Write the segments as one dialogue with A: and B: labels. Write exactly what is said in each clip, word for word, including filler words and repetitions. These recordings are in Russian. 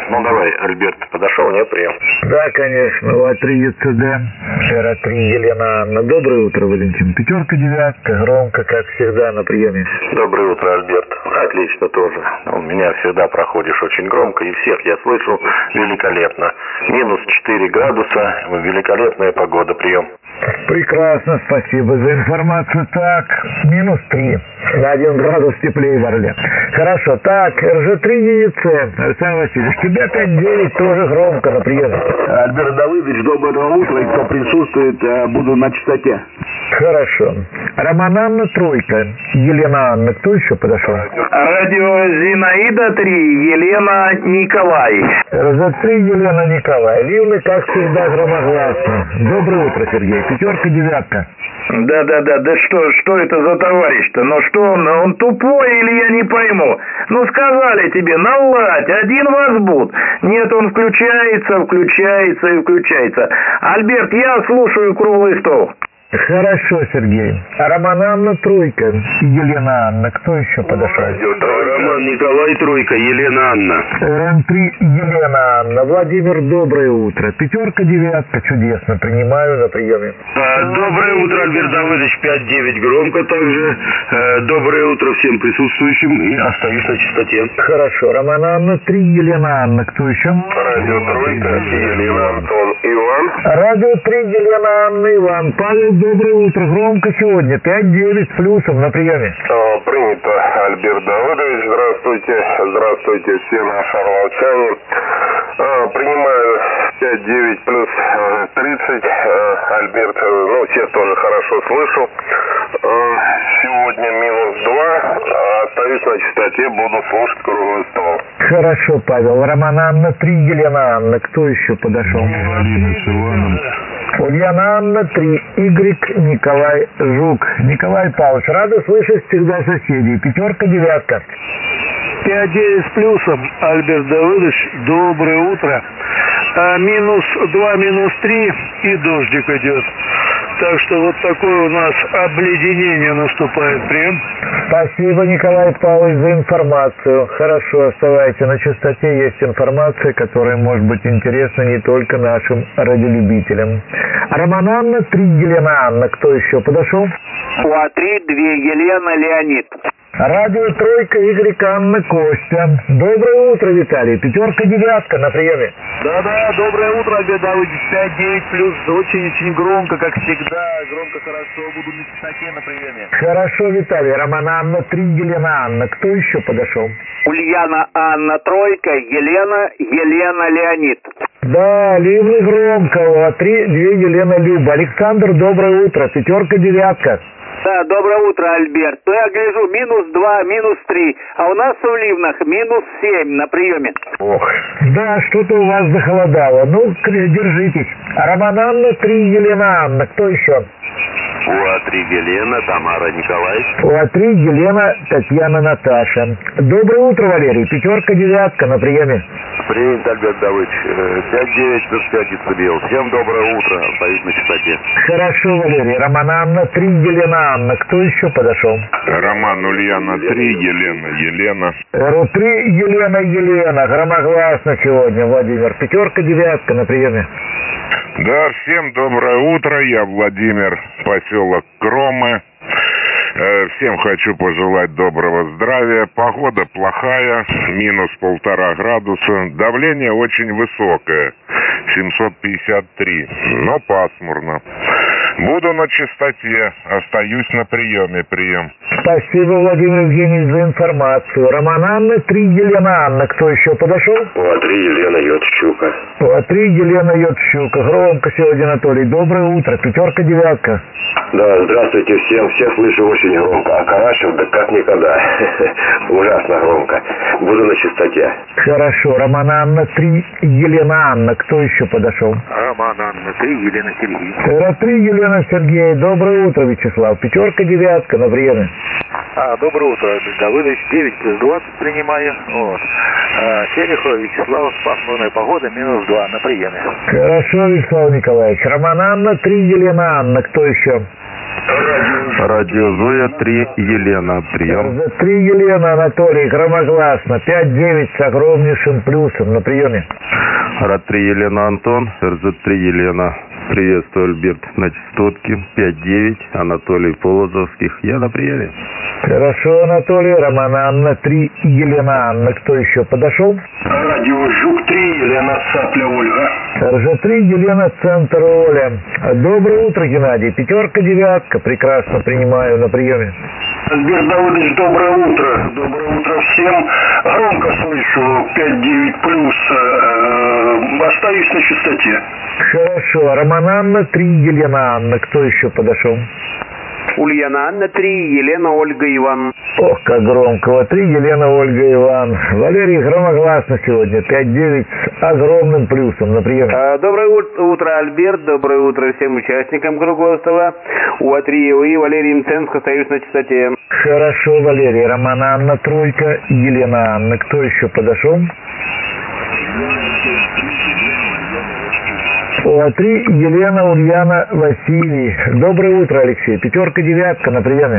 A: Ну давай, Альберт, подошел, нет, прием?
B: Да, конечно, У А три Е Ц Д, Р А три Елена Анна. Доброе утро, Валентин. Пятерка, девятка, громко, как всегда, на приеме.
A: Доброе утро, Альберт. Отлично тоже. У меня всегда проходишь очень громко, и всех я слышу великолепно. Минус четыре градуса, великолепная погода, прием.
B: Прекрасно, спасибо за информацию. Так, минус три. На один градус теплее в Орле. Хорошо, так, Р Ж три Е Е Ц. Александр Васильевич, тебя пять девять тоже громко на приеме.
C: Альберт Давыдович, доброго утра, и кто присутствует, буду на частоте.
B: Хорошо. Роман Анна, тройка. Елена Анна, кто еще подошел?
D: Радио Зинаида три, Елена Николай.
B: Р Ж три Елена Николай. Ливны, как всегда, громогласно. Доброе утро, Сергей. Пятерка, девятка.
D: Да, да, да, да что, что это за товарищ-то? Ну что он, он тупой или я не пойму? Ну сказали тебе, наладь, один возбуд. Нет, он включается, включается и включается. Альберт, я слушаю круглый стол.
B: Хорошо, Сергей. Роман Анна, тройка. Елена Анна, кто еще подошел?
C: Роман Николай, тройка, Елена Анна.
B: Р Н три Елена Анна. Владимир, доброе утро. Пятерка, девятка, чудесно. Принимаю на приеме.
C: Доброе утро, Альберт Давыдович, пять девять, громко также. Доброе утро всем присутствующим, и остаюсь на частоте.
B: Хорошо. Роман Анна, три Елена Анна. Кто еще?
A: Радио тройка, Елена Антон Иван.
B: Радио три Елена Анна Иван. Павел, доброе утро. Громко сегодня. пять девять с плюсом на приеме.
A: О, принято, Альберт Давыдович. Здравствуйте. Здравствуйте все наши орловчане. А, принимаю пять девять плюс тридцать. А, Альберт, ну, всех тоже хорошо слышу. А, сегодня минус два. А, остаюсь на частоте, буду слушать круглый стол.
B: Хорошо, Павел. Роман Анна, три Елена Анна. Кто еще подошел?
C: Галина с Иваном.
B: Ульяна Анна, три. Игорь Николай Жук. Николай Павлович, рады слышать всегда соседей. Пятерка, девятка.
E: пять девять с плюсом, Альберт Давыдович, доброе утро. А, минус два, минус три и дождик идет. Так что вот такое у нас обледенение наступает. Прием.
B: Спасибо, Николай Павлович, за информацию. Хорошо, оставайтесь на частоте. Есть информация, которая может быть интересна не только нашим радиолюбителям. Роман Анна, три Елена Анна. Кто еще подошел?
D: У А три, две, Елена Леонид.
B: Радио тройка, Игорь Анна Костя. Доброе утро, Виталий. Пятерка, девятка на приеме.
E: Да-да, доброе утро, Альберт Давыдович, пять девять плюс, очень-очень громко, как всегда, громко, хорошо, буду на частоте на приеме.
B: Хорошо, Виталий. Роман Анна, три Елена Анна. Кто еще подошел?
D: Ульяна Анна, тройка, Елена, Елена Леонид.
B: Да, Ливны громко, У А три, две Елена Люба. Александр, доброе утро. Пятерка, девятка.
D: Да, доброе утро, Альберт. Ну, я гляжу, минус два, минус три, а у нас в Ливнах минус семь на приеме.
B: Ох, да, что-то у вас захолодало. Ну, держитесь. Роман Анна, три Елена Анна. Кто еще?
A: У А три Елена, Тамара Николай.
B: У А три Елена, Татьяна Наташа. Доброе утро, Валерий. Пятерка, девятка на приеме.
A: Принято, Альберт Давыдович. пять девять плюс пять децибел. Всем доброе утро. Остаюсь на частоте.
B: Хорошо, Валерий. Роман Анна, три Елена Анна. Кто еще подошел?
F: Роман Ульяна, три Елена Елена.
B: Р три Елена Елена. Громогласно сегодня, Владимир. Пятерка, девятка на приеме.
F: Да, всем доброе утро. Я Владимир, поселок Кромы. Всем хочу пожелать доброго здравия. Погода плохая, минус полтора градуса. Давление очень высокое, семьсот пятьдесят три, но пасмурно. Буду на частоте, остаюсь на приеме. Прием.
B: Спасибо, Владимир Евгеньевич, за информацию. Роман Анна, три Елена Анна. Кто еще подошел?
A: У А три Елена Йодщука.
B: У А три Елена Йодщука. Громко сегодня, Анатолий. Доброе утро. Пятерка, девятка.
A: Да, здравствуйте всем. Всех слышу очень громко. А Карашев, да как никогда. Ужасно громко. Буду на частоте.
B: Хорошо. Роман Анна, три Елена Анна. Кто еще подошел?
E: Роман Анна, три Елена Сергей.
B: Р три Елена Сергей. Доброе утро, Вячеслав. Пятерка, девятка на приеме.
E: А, доброе утро, Альберт Давыдович, девять плюс двадцать принимаю. Вот. А, Терехов, Вячеслав, пасмурная погода, минус два на приеме.
B: Хорошо, Вячеслав Николаевич. Роман Анна, три Елена Анна. Кто еще?
G: Радио Зоя три, Елена, прием.
B: три, Елена, Анатолий, громогласно, пять девять с огромнейшим плюсом на приеме.
G: Рад три, Елена, Антон, эр зет три, Елена. Приветствую, Альберт, на частотке пять девять, Анатолий Полозовских, я на приеме.
B: Хорошо, Анатолий, Роман Анна три, Елена Анна, кто еще подошел?
C: Радио Жук три, Елена Цапля Ольга.
B: эр жэ три, Елена Центр Оля. Доброе утро, Геннадий, пятерка, девятка, прекрасно принимаю на приеме.
C: Альберт Давыдович, доброе утро. Доброе утро всем. Громко слышу, пять девять плюс. Э, остаюсь на частоте.
B: Хорошо. Роман Анна три, Елена Анна. Кто еще подошел?
H: Ульяна Анна три, Елена Ольга Иван.
B: Ох, как громко. три, Елена Ольга Иван. Валерий громогласно сегодня. пять девять с огромным плюсом на приеме.
H: А, доброе утро, Альберт. Доброе утро всем участникам круглого стола. У три и Валерий Мценск, остаюсь на частоте.
B: Хорошо, Валерий. Роман Анна тройка, Елена Анна. Кто еще подошел? О, три, Елена, Ульяна, Василий. Доброе утро, Алексей. Пятерка, девятка на приеме.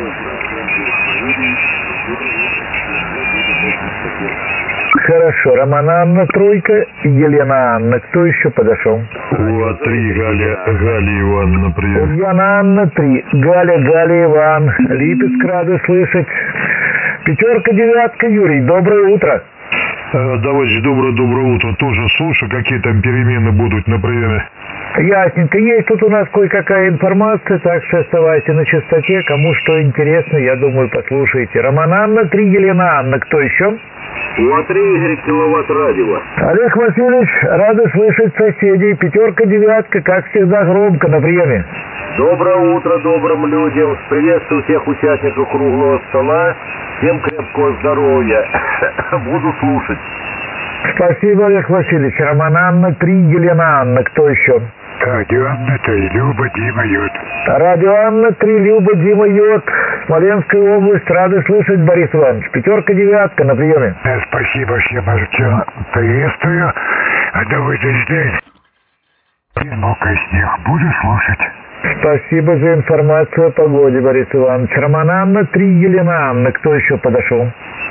B: Хорошо. Роман Анна, тройка, Елена Анна. Кто еще подошел?
G: О, три, Галя, Галя Иван на приеме.
B: Ульяна Анна, три, Галя, Галя Иван. Липецк, рады слышать. Пятерка, девятка, Юрий. Доброе утро.
E: Товарищ, доброе-доброе утро. Тоже слушаю, какие там перемены будут на приеме.
B: Ясненько. Есть тут у нас кое-какая информация, так что оставайтесь на частоте. Кому что интересно, я думаю, послушайте. Роман Анна, три, Елена Анна. Кто еще?
C: У три, Игорь, киловатт радио.
B: Олег Васильевич, рады слышать соседей. Пятерка, девятка, как всегда, громко на приеме.
C: Доброе утро добрым людям. Приветствую всех участников круглого стола. Всем крепкого здоровья. Буду слушать.
B: Спасибо, Олег Васильевич. Роман Анна, три, Елена Анна. Кто еще?
I: Радио Анна три, Люба, Дима, Йод.
B: Радио Анна три, Люба, Дима, Йод. Смоленская область. Рады слышать, Борис Иванович. Пятерка, девятка на приеме.
I: Да, спасибо всем, Артем. Приветствую. А Давыдович, дай мокрый снег. Буду слушать.
B: Спасибо за информацию о погоде, Борис Иванович. Роман Анна три, Елена Анна. Кто еще подошел?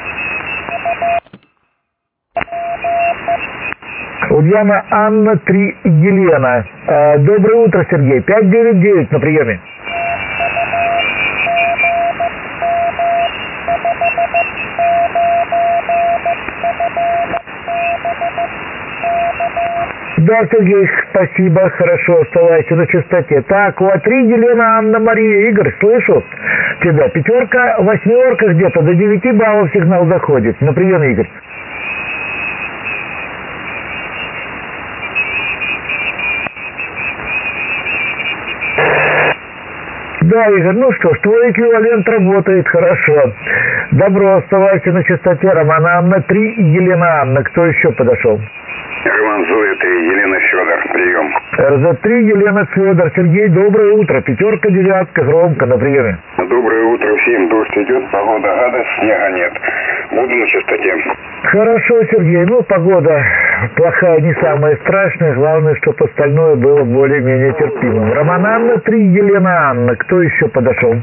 B: Ульяна Анна три, Елена. А, доброе утро, Сергей. пять девять девять на приеме. Да, Сергей, спасибо, хорошо, оставайтесь на частоте. Так, у три, Елена, Анна, Мария, Игорь, слышу тебя. Пятерка, восьмерка где-то, до девяти баллов сигнал доходит. На прием, Игорь. Да, Игорь, ну что ж, твой эквивалент работает хорошо. Добро, оставайся на частоте. Роман Анна три, Елена Анна. Кто еще подошел?
J: Роман Зоя три, Елена Федор, прием.
B: эр зэ три, Елена Федор. Сергей, доброе утро. Пятерка, девятка, громко на приеме.
J: Доброе утро всем. Дождь идет, погода гадость, снега нет. Буду на частоте.
B: Хорошо, Сергей. Ну, погода плохая, не самая страшная. Главное, чтобы остальное было более-менее терпимым. Роман Анна три, Елена Анна. Кто еще подошел?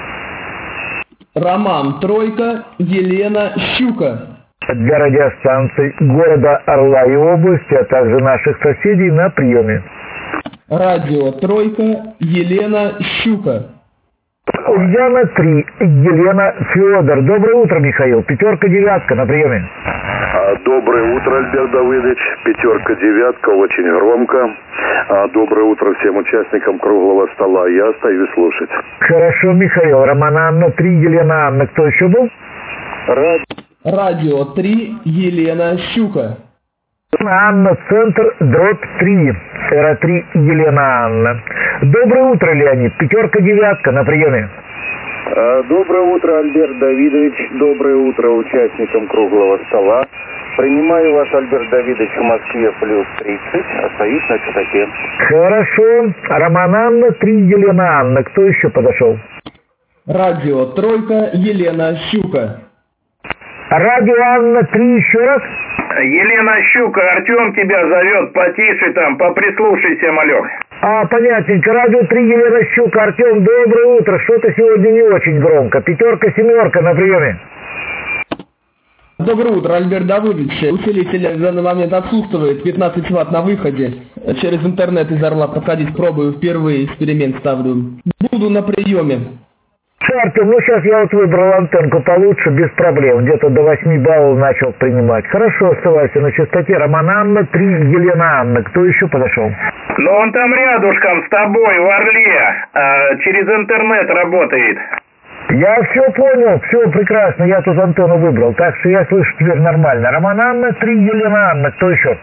K: Роман тройка, Елена Щука.
B: Для радиостанций города Орла и области, а также наших соседей на приеме.
K: Радио тройка, Елена Щука.
B: Ульяна три, Елена Федор. Доброе утро, Михаил. Пятерка, девятка на приеме.
G: Доброе утро, Альберт Давыдович. Пятерка, девятка, очень громко. Доброе утро всем участникам круглого стола. Я остаюсь слушать.
B: Хорошо, Михаил. Роман Анна три, Елена Анна. Кто еще был?
K: Радио. Радио три, Елена Щука.
B: Анна, центр, дробь три. Эра три, Елена Анна. Доброе утро, Леонид. Пятерка, девятка на приеме.
G: Доброе утро, Альберт Давидович. Доброе утро участникам круглого стола. Принимаю вас, Альберт Давидович, в Москве плюс тридцать. Остаюсь на частоте.
B: Хорошо. Роман Анна три, Елена Анна. Кто еще подошел?
K: Радио тройка, Елена Щука.
B: Радио Анна три еще раз.
D: Елена Щука, Артем тебя зовет, потише там, поприслушайся, малек.
B: А, понятненько. Радио три, Елена Щука. Артем, доброе утро. Что-то сегодня не очень громко. Пятерка, семерка на приеме.
K: Доброе утро, Альберт Давыдович. Усилитель в данный момент отсутствует, пятнадцать ватт на выходе. Через интернет из Орла проходить пробую, впервые эксперимент ставлю. Буду на приеме.
B: Артем, ну сейчас я вот выбрал антенку получше, без проблем. Где-то до восьми баллов начал принимать. Хорошо, оставайся на частоте. Роман Анна, три, Елена Анна. Кто еще подошел?
D: Ну он там рядышком с тобой, в Орле. А, через интернет работает.
B: Я все понял, все прекрасно, я тут антенну выбрал, так что я слышу теперь нормально. Роман Анна, три, Елена Анна, кто еще?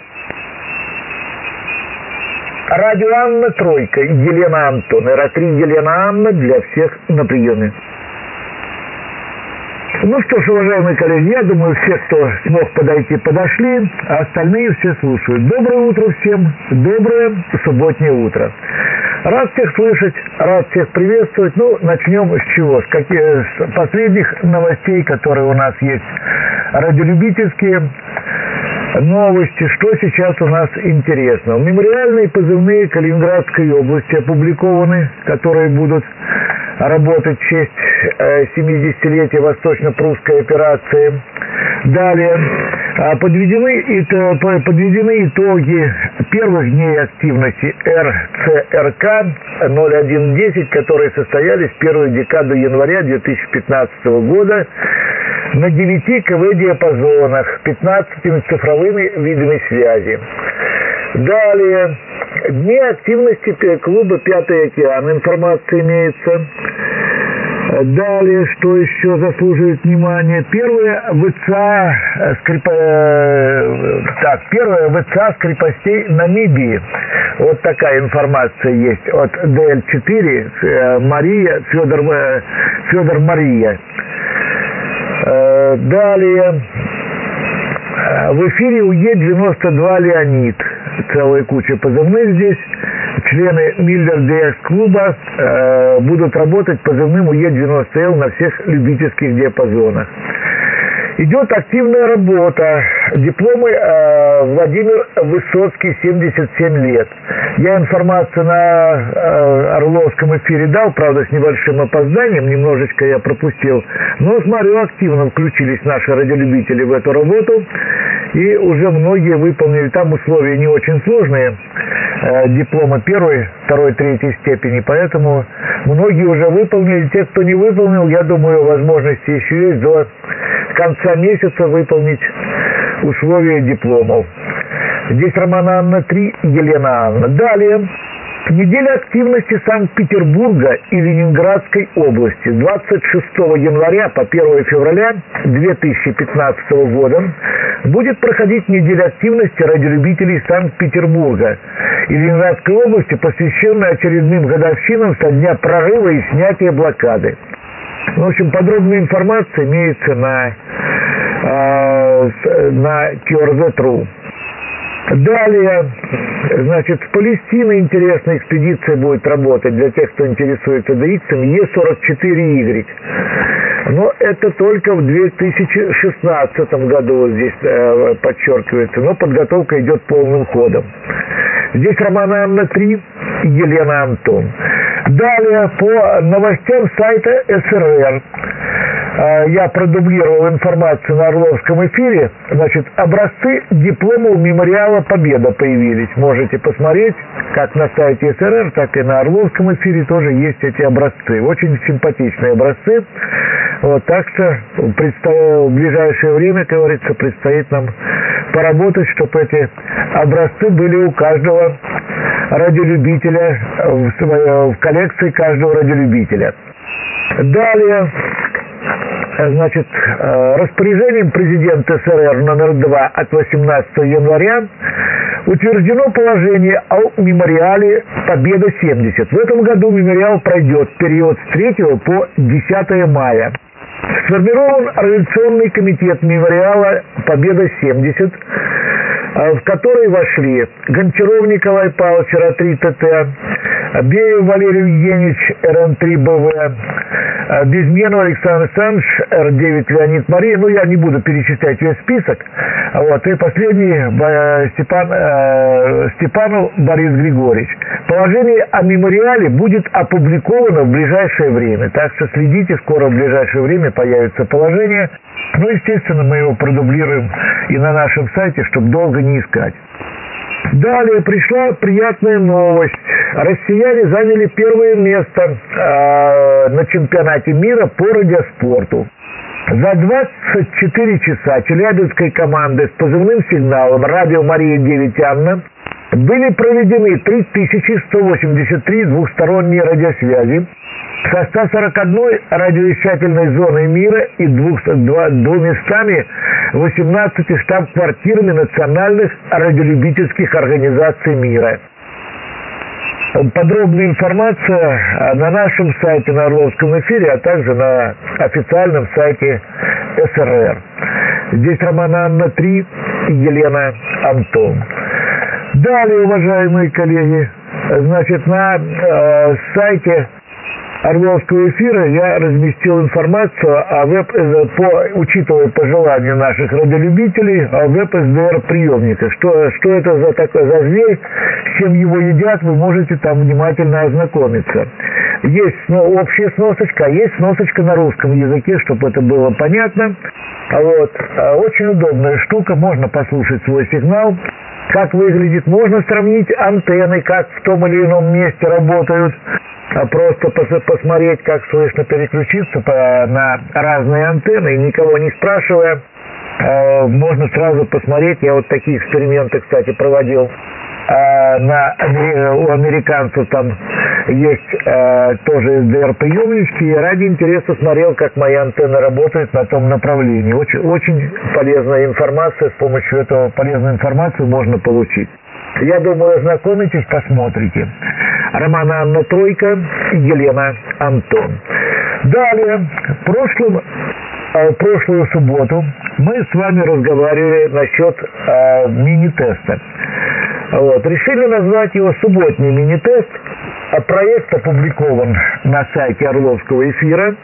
B: Радио Анна, тройка, Елена Антон, Эр три, Елена Анна, для всех на приеме. Ну что ж, уважаемые коллеги, я думаю, все, кто смог подойти, подошли, а остальные все слушают. Доброе утро всем, доброе субботнее утро. Рад всех слышать, рад всех приветствовать. Ну, начнем с чего? С, каких, с последних новостей, которые у нас есть, радиолюбительские новости. Что сейчас у нас интересно? Мемориальные позывные Калининградской области опубликованы, которые будут работать в честь семидесятилетия Восточно-Прусской операции. Далее подведены, подведены итоги первых дней активности эр цэ эр ка ноль один десять, которые состоялись в первую декаду января две тысячи пятнадцатого года на девяти ка вэ диапазонах, пятнадцатью цифровыми видами связи. Далее, дни активности клуба «Пятый океан». Информация имеется. Далее, что еще заслуживает внимания? Первая ВЦА, скрип... так, первая ВЦА с крепостей Намибии. Вот такая информация есть от дэ эл четыре, Мария, Федор, Федор Мария. Далее, в эфире у е девяносто два «Леонид». Целая куча позывных здесь. Члены Миллер ди экс клуба э, будут работать позывным у е девяносто эл на всех любительских диапазонах. Идет активная работа. Дипломы э, Владимир Высоцкий, семьдесят семь лет. Я информацию на э, Орловском эфире дал, правда, с небольшим опозданием, немножечко я пропустил. Но, смотрю, активно включились наши радиолюбители в эту работу. И уже многие выполнили, там условия не очень сложные, э, дипломы первой, второй, третьей степени, поэтому многие уже выполнили. Те, кто не выполнил, я думаю, возможности еще есть до конца месяца выполнить условия дипломов. Здесь Роман Анна, три, Елена Анна. Далее. Неделя активности Санкт-Петербурга и Ленинградской области. С двадцать шестого января по первого февраля две тысячи пятнадцатого года будет проходить неделя активности радиолюбителей Санкт-Петербурга и Ленинградской области, посвященная очередным годовщинам со дня прорыва и снятия блокады. В общем, подробная информация имеется на, э, на кью эр зет точка ру. Далее, значит, в Палестине интересная экспедиция будет работать для тех, кто интересуется даитцем, е сорок четыре игрек. Но это только в две тысячи шестнадцатом году, вот здесь э, подчеркивается, но подготовка идет полным ходом. Здесь Роман Анна, три, Елена Антон. Далее, по новостям сайта эс эр эр. Я продублировал информацию на Орловском эфире. Значит, образцы дипломов мемориала «Победа» появились. Можете посмотреть, как на сайте эс эр эр, так и на Орловском эфире тоже есть эти образцы. Очень симпатичные образцы. Вот, так что в ближайшее время, как говорится, предстоит нам поработать, чтобы эти образцы были у каждого радиолюбителя, в, в коллекции каждого радиолюбителя. Далее, значит, распоряжением президента эс эр эр номер два от восемнадцатого января утверждено положение о мемориале «Победа-семьдесят». В этом году мемориал пройдет в период с третьего по десятое мая. Сформирован организационный комитет мемориала «Победа-семьдесят», в который вошли Гончаров Николай Павлович, эр а три тэ тэ, Беев Валерий Евгеньевич, эр эн три бэ вэ, Безменов Александр Александрович, эр девять Леонид Мария, ну я не буду перечислять весь список, вот, и последний Степан, э, Степанов Борис Григорьевич. Положение о мемориале будет опубликовано в ближайшее время, так что следите, скоро в ближайшее время появится положение, ну естественно мы его продублируем и на нашем сайте, чтобы долго не искать. Далее пришла приятная новость. Россияне заняли первое место э, на чемпионате мира по радиоспорту. За двадцать четыре часа челябинской команды с позывным сигналом «Радио Мария девять Анна» были проведены три тысячи сто восемьдесят три двухсторонние радиосвязи со ста сорока одной радиовещательной зоной мира и двумястами восемнадцатью штаб-квартирами национальных радиолюбительских организаций мира. Подробная информация на нашем сайте, на Орловском эфире, а также на официальном сайте эс эр эр. Здесь Роман Анна три, Елена Антон. Далее, уважаемые коллеги, значит, на э, сайте Орловского эфира я разместил информацию о веб, по, учитывая пожелания наших радиолюбителей, о веб-эс дэ эр приемника. Что, что это за такой за зверь, с чем его едят, вы можете там внимательно ознакомиться. Есть ну, общая сносочка, а есть сносочка на русском языке, чтобы это было понятно. Вот. Очень удобная штука, можно послушать свой сигнал. Как выглядит, можно сравнить антенны, как в том или ином месте работают. А просто посмотреть, как слышно, переключиться по, на разные антенны, и никого не спрашивая, э, можно сразу посмотреть. Я вот такие эксперименты, кстати, проводил. Э, на, у американцев там есть э, тоже эс дэ эр-приемнички, и ради интереса смотрел, как мои антенны работают на том направлении. Очень, очень полезная информация, с помощью этого полезную информацию можно получить. Я думаю, ознакомитесь, посмотрите. Роман Анна Тройка, Елена Антон. Далее, в прошлом, э, прошлую субботу мы с вами разговаривали насчет э, мини-теста. Вот. Решили назвать его субботний мини-тест. Проект опубликован на сайте Орловского эфира.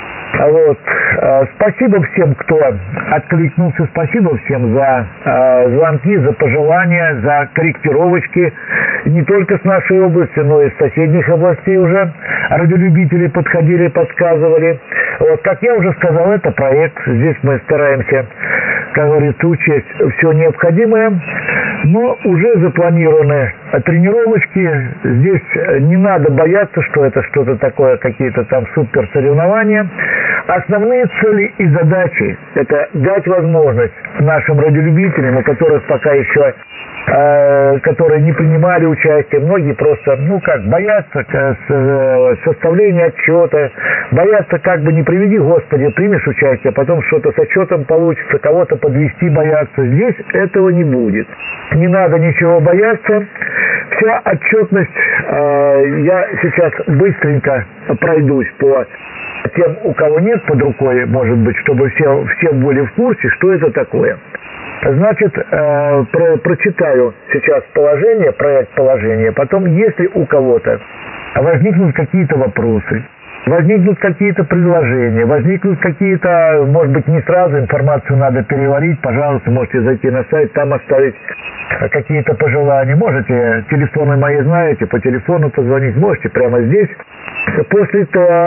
B: Вот. Спасибо всем, кто откликнулся, спасибо всем за э, звонки, за пожелания, за корректировочки, не только с нашей области, но и с соседних областей уже радиолюбители подходили, подсказывали. Вот, как я уже сказал, это проект, здесь мы стараемся, как говорится, учесть все необходимое, но уже запланированы тренировочки, здесь не надо бояться, что это что-то такое, какие-то там супер соревнования. Основные цели и задачи – это дать возможность нашим радиолюбителям, у которых пока еще, э, которые не принимали участие, многие просто, ну как, боятся э, составления отчета, боятся, как бы не приведи Господи, примешь участие, а потом что-то с отчетом получится, кого-то подвести боятся. Здесь этого не будет. Не надо ничего бояться. Вся отчетность, э, я сейчас быстренько пройдусь по тем, у кого нет под рукой, может быть, чтобы все, все были в курсе, что это такое. Значит, э, про, прочитаю сейчас положение, проект положения, потом, если у кого-то возникнут какие-то вопросы, возникнут какие-то предложения, возникнут какие-то, может быть, не сразу, информацию надо переварить, пожалуйста, можете зайти на сайт, там оставить какие-то пожелания, можете, телефоны мои знаете, по телефону позвонить, можете прямо здесь. После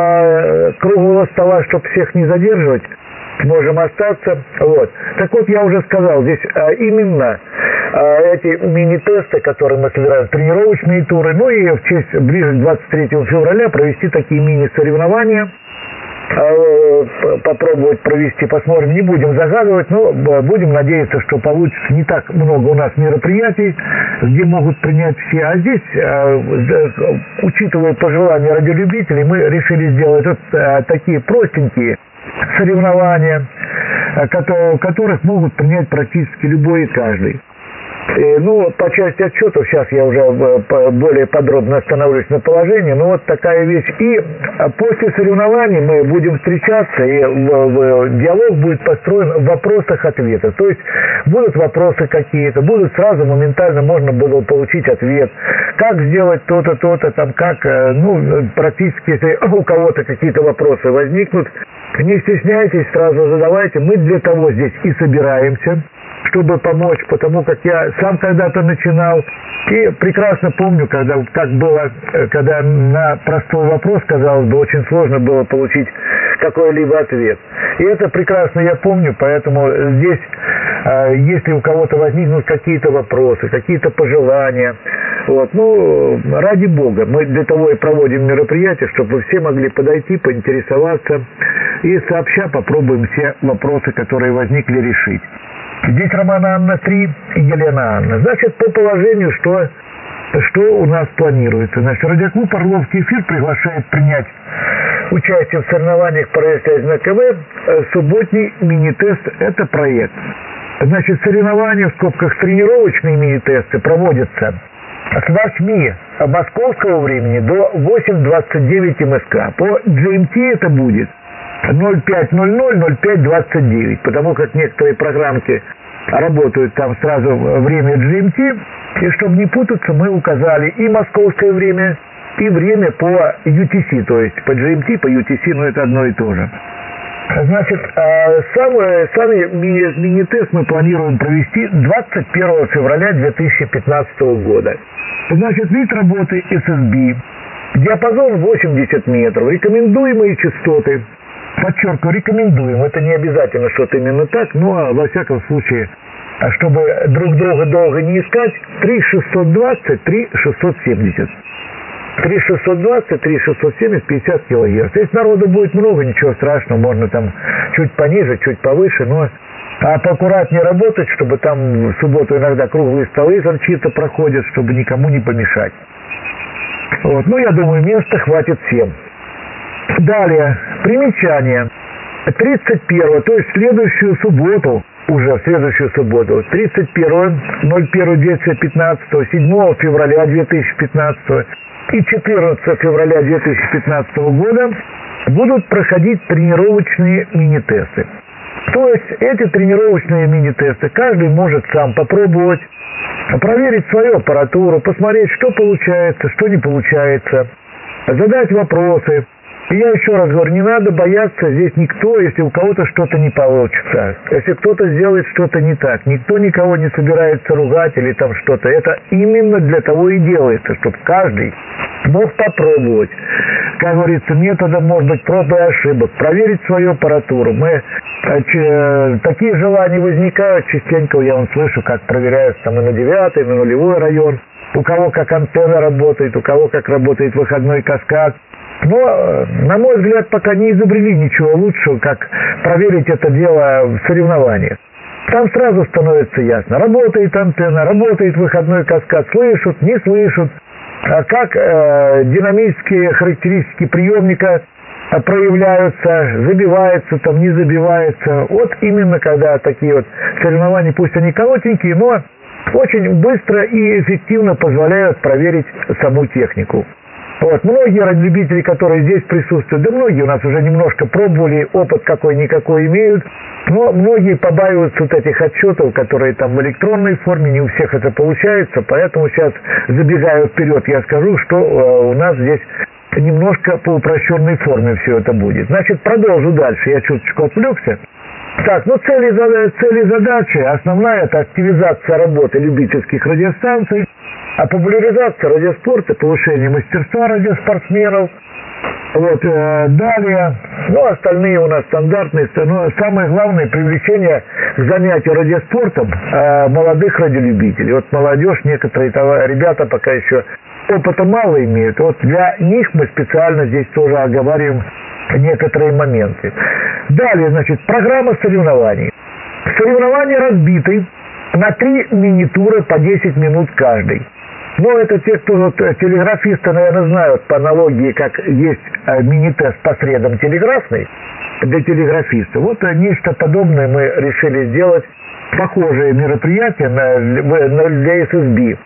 B: круглого стола, чтобы всех не задерживать, можем остаться. Вот. Так вот, я уже сказал, здесь а, именно а, эти мини-тесты, которые мы собираем, тренировочные туры, ну и в честь ближе к двадцать третьему февраля провести такие мини-соревнования. Попробовать провести, посмотрим, не будем загадывать, но будем надеяться, что получится. Не так много у нас мероприятий, где могут принять все, а здесь, учитывая пожелания радиолюбителей, мы решили сделать вот такие простенькие соревнования, в которых могут принять практически любой и каждый. Ну, по части отчетов, сейчас я уже более подробно остановлюсь на положении, но вот такая вещь. И после соревнований мы будем встречаться, и диалог будет построен в вопросах-ответах. То есть будут вопросы какие-то, будут сразу моментально можно было получить ответ. как сделать то-то, то-то, там как, ну, практически, если у кого-то какие-то вопросы возникнут, не стесняйтесь, сразу задавайте. Мы для того здесь и собираемся, чтобы помочь, потому как я сам когда-то начинал, и прекрасно помню, когда, как было, когда на простой вопрос, казалось бы, очень сложно было получить какой-либо ответ. И это прекрасно я помню, поэтому здесь, если у кого-то возникнут какие-то вопросы, какие-то пожелания, вот, ну, ради бога, мы для того и проводим мероприятие, чтобы вы все могли подойти, поинтересоваться, и сообща попробуем все вопросы, которые возникли, решить. Здесь Романа Анна три и Елена Анна. Значит, по положению, что, что у нас планируется. Значит, радиоклуб «Орловский эфир» приглашает принять участие в соревнованиях по радиосвязи на КВ. Субботний мини-тест – это проект. Значит, соревнования, в скобках тренировочные мини-тесты, проводятся с восьми московского времени до восемь двадцать девять МСК. По джи эм ти это будет ноль пять ноль ноль ноль пять двадцать девять, потому как некоторые программки работают там сразу время джи эм ти, и чтобы не путаться, мы указали и московское время, и время по ю ти си, то есть по джи эм ти, по ю ти си, но это одно и то же. Значит, самый, самый мини, мини-тест мы планируем провести двадцать первого февраля две тысячи пятнадцатого года. Значит, вид работы эс эс би, диапазон восемьдесят метров, рекомендуемые частоты. Подчеркиваю, рекомендуем. Это не обязательно что-то именно так, но во всяком случае, чтобы друг друга долго не искать, три шестьсот двадцать, три шестьсот семьдесят. три шестьсот двадцать, три шестьсот семьдесят, пятьдесят килогерц. Если народу будет много, ничего страшного, можно там чуть пониже, чуть повыше, но а поаккуратнее работать, чтобы там в субботу иногда круглые столы чьи-то проходят, чтобы никому не помешать. Вот. Ну, я думаю, места хватит всем. Далее, примечание. тридцать первого, то есть в следующую субботу, уже в следующую субботу, тридцать первого ноль первого две тысячи пятнадцатого, седьмого февраля две тысячи пятнадцатого и четырнадцатого февраля две тысячи пятнадцатого года будут проходить тренировочные мини-тесты. То есть эти тренировочные мини-тесты каждый может сам попробовать, проверить свою аппаратуру, посмотреть, что получается, что не получается, задать вопросы. И я еще раз говорю, не надо бояться здесь никто, если у кого-то что-то не получится. Если кто-то сделает что-то не так, никто никого не собирается ругать или там что-то. Это именно для того и делается, чтобы каждый мог попробовать. Как говорится, методом, может быть, проб и ошибок, проверить свою аппаратуру. Мы, э, такие желания возникают, частенько я вон слышу, как проверяют там и на девятый, и на нулевой район. У кого как антенна работает, у кого как работает выходной каскад. Но, на мой взгляд, пока не изобрели ничего лучшего, как проверить это дело в соревнованиях. Там сразу становится ясно, работает антенна, работает выходной каскад, слышат, не слышат, как э, динамические характеристики приемника проявляются, забиваются, там не забиваются. Вот именно когда такие вот соревнования, пусть они коротенькие, но очень быстро и эффективно позволяют проверить саму технику. Вот, многие радиолюбители, которые здесь присутствуют, да многие у нас уже немножко пробовали, опыт какой-никакой имеют, но многие побаиваются вот этих отчетов, которые там в электронной форме, не у всех это получается, поэтому сейчас, забегая вперед, я скажу, что э, у нас здесь немножко по упрощенной форме все это будет. Значит, продолжу дальше, я чуточку отвлекся. Так, ну цели, цели задачи, основная это активизация работы любительских радиостанций, а популяризация радиоспорта, повышение мастерства радиоспортсменов. Вот, э, далее, ну, остальные у нас стандартные, но самое главное привлечение к занятию радиоспортом э, молодых радиолюбителей. Вот молодежь, некоторые ребята пока еще опыта мало имеют. Вот для них мы специально здесь тоже оговариваем некоторые моменты. Далее, значит, программа соревнований. Соревнования разбиты на три мини-тура по десять минут каждый. Но это те, кто вот, телеграфисты, наверное, знают по аналогии, как есть мини-тест по средам телеграфный для телеграфистов. Вот нечто подобное мы решили сделать, похожее мероприятие на, на, для эс эс би.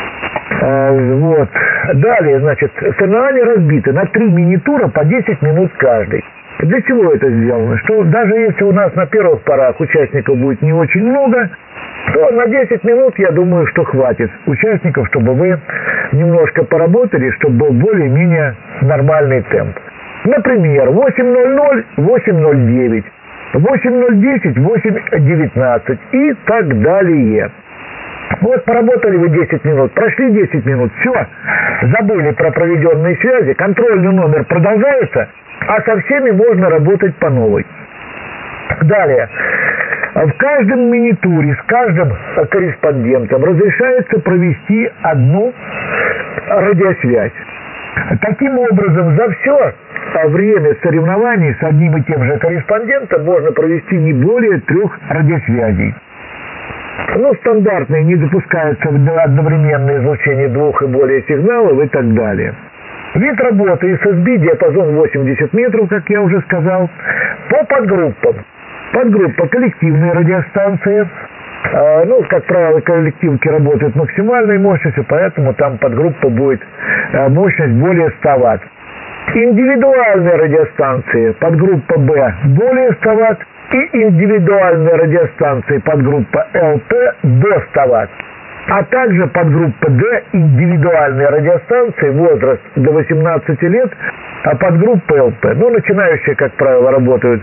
B: Вот. Далее, значит, соревнования разбиты на три мини-тура по десять минут каждый. Для чего это сделано? Что даже если у нас на первых порах участников будет не очень много, то на десять минут, я думаю, что хватит участников, чтобы вы немножко поработали, чтобы был более-менее нормальный темп. Например, восемь ноль ноль, восемь ноль девять, восемь ноль десять, восемь девятнадцать и так далее. Вот поработали вы десять минут, прошли десять минут, все, забыли про проведенные связи, контрольный номер продолжается, а со всеми можно работать по новой. Далее. В каждом мини-туре с каждым корреспондентом разрешается провести одну радиосвязь. Таким образом, за все время соревнований с одним и тем же корреспондентом можно провести не более трех радиосвязей. Ну, стандартные, не допускаются одновременное излучение двух и более сигналов и так далее. Вид работы эс эс би, диапазон восемьдесят метров, как я уже сказал, по подгруппам. Подгруппа коллективные радиостанции. А, ну, как правило, коллективки работают максимальной мощностью, поэтому там подгруппа будет а, мощность более ста ватт. Индивидуальные радиостанции, подгруппа Б более ста ватт, и индивидуальные радиостанции, подгруппа эл пэ до ста ватт. А также подгруппа Д, индивидуальные радиостанции, возраст до восемнадцати лет, а подгруппа эл пэ. Ну, начинающие, как правило, работают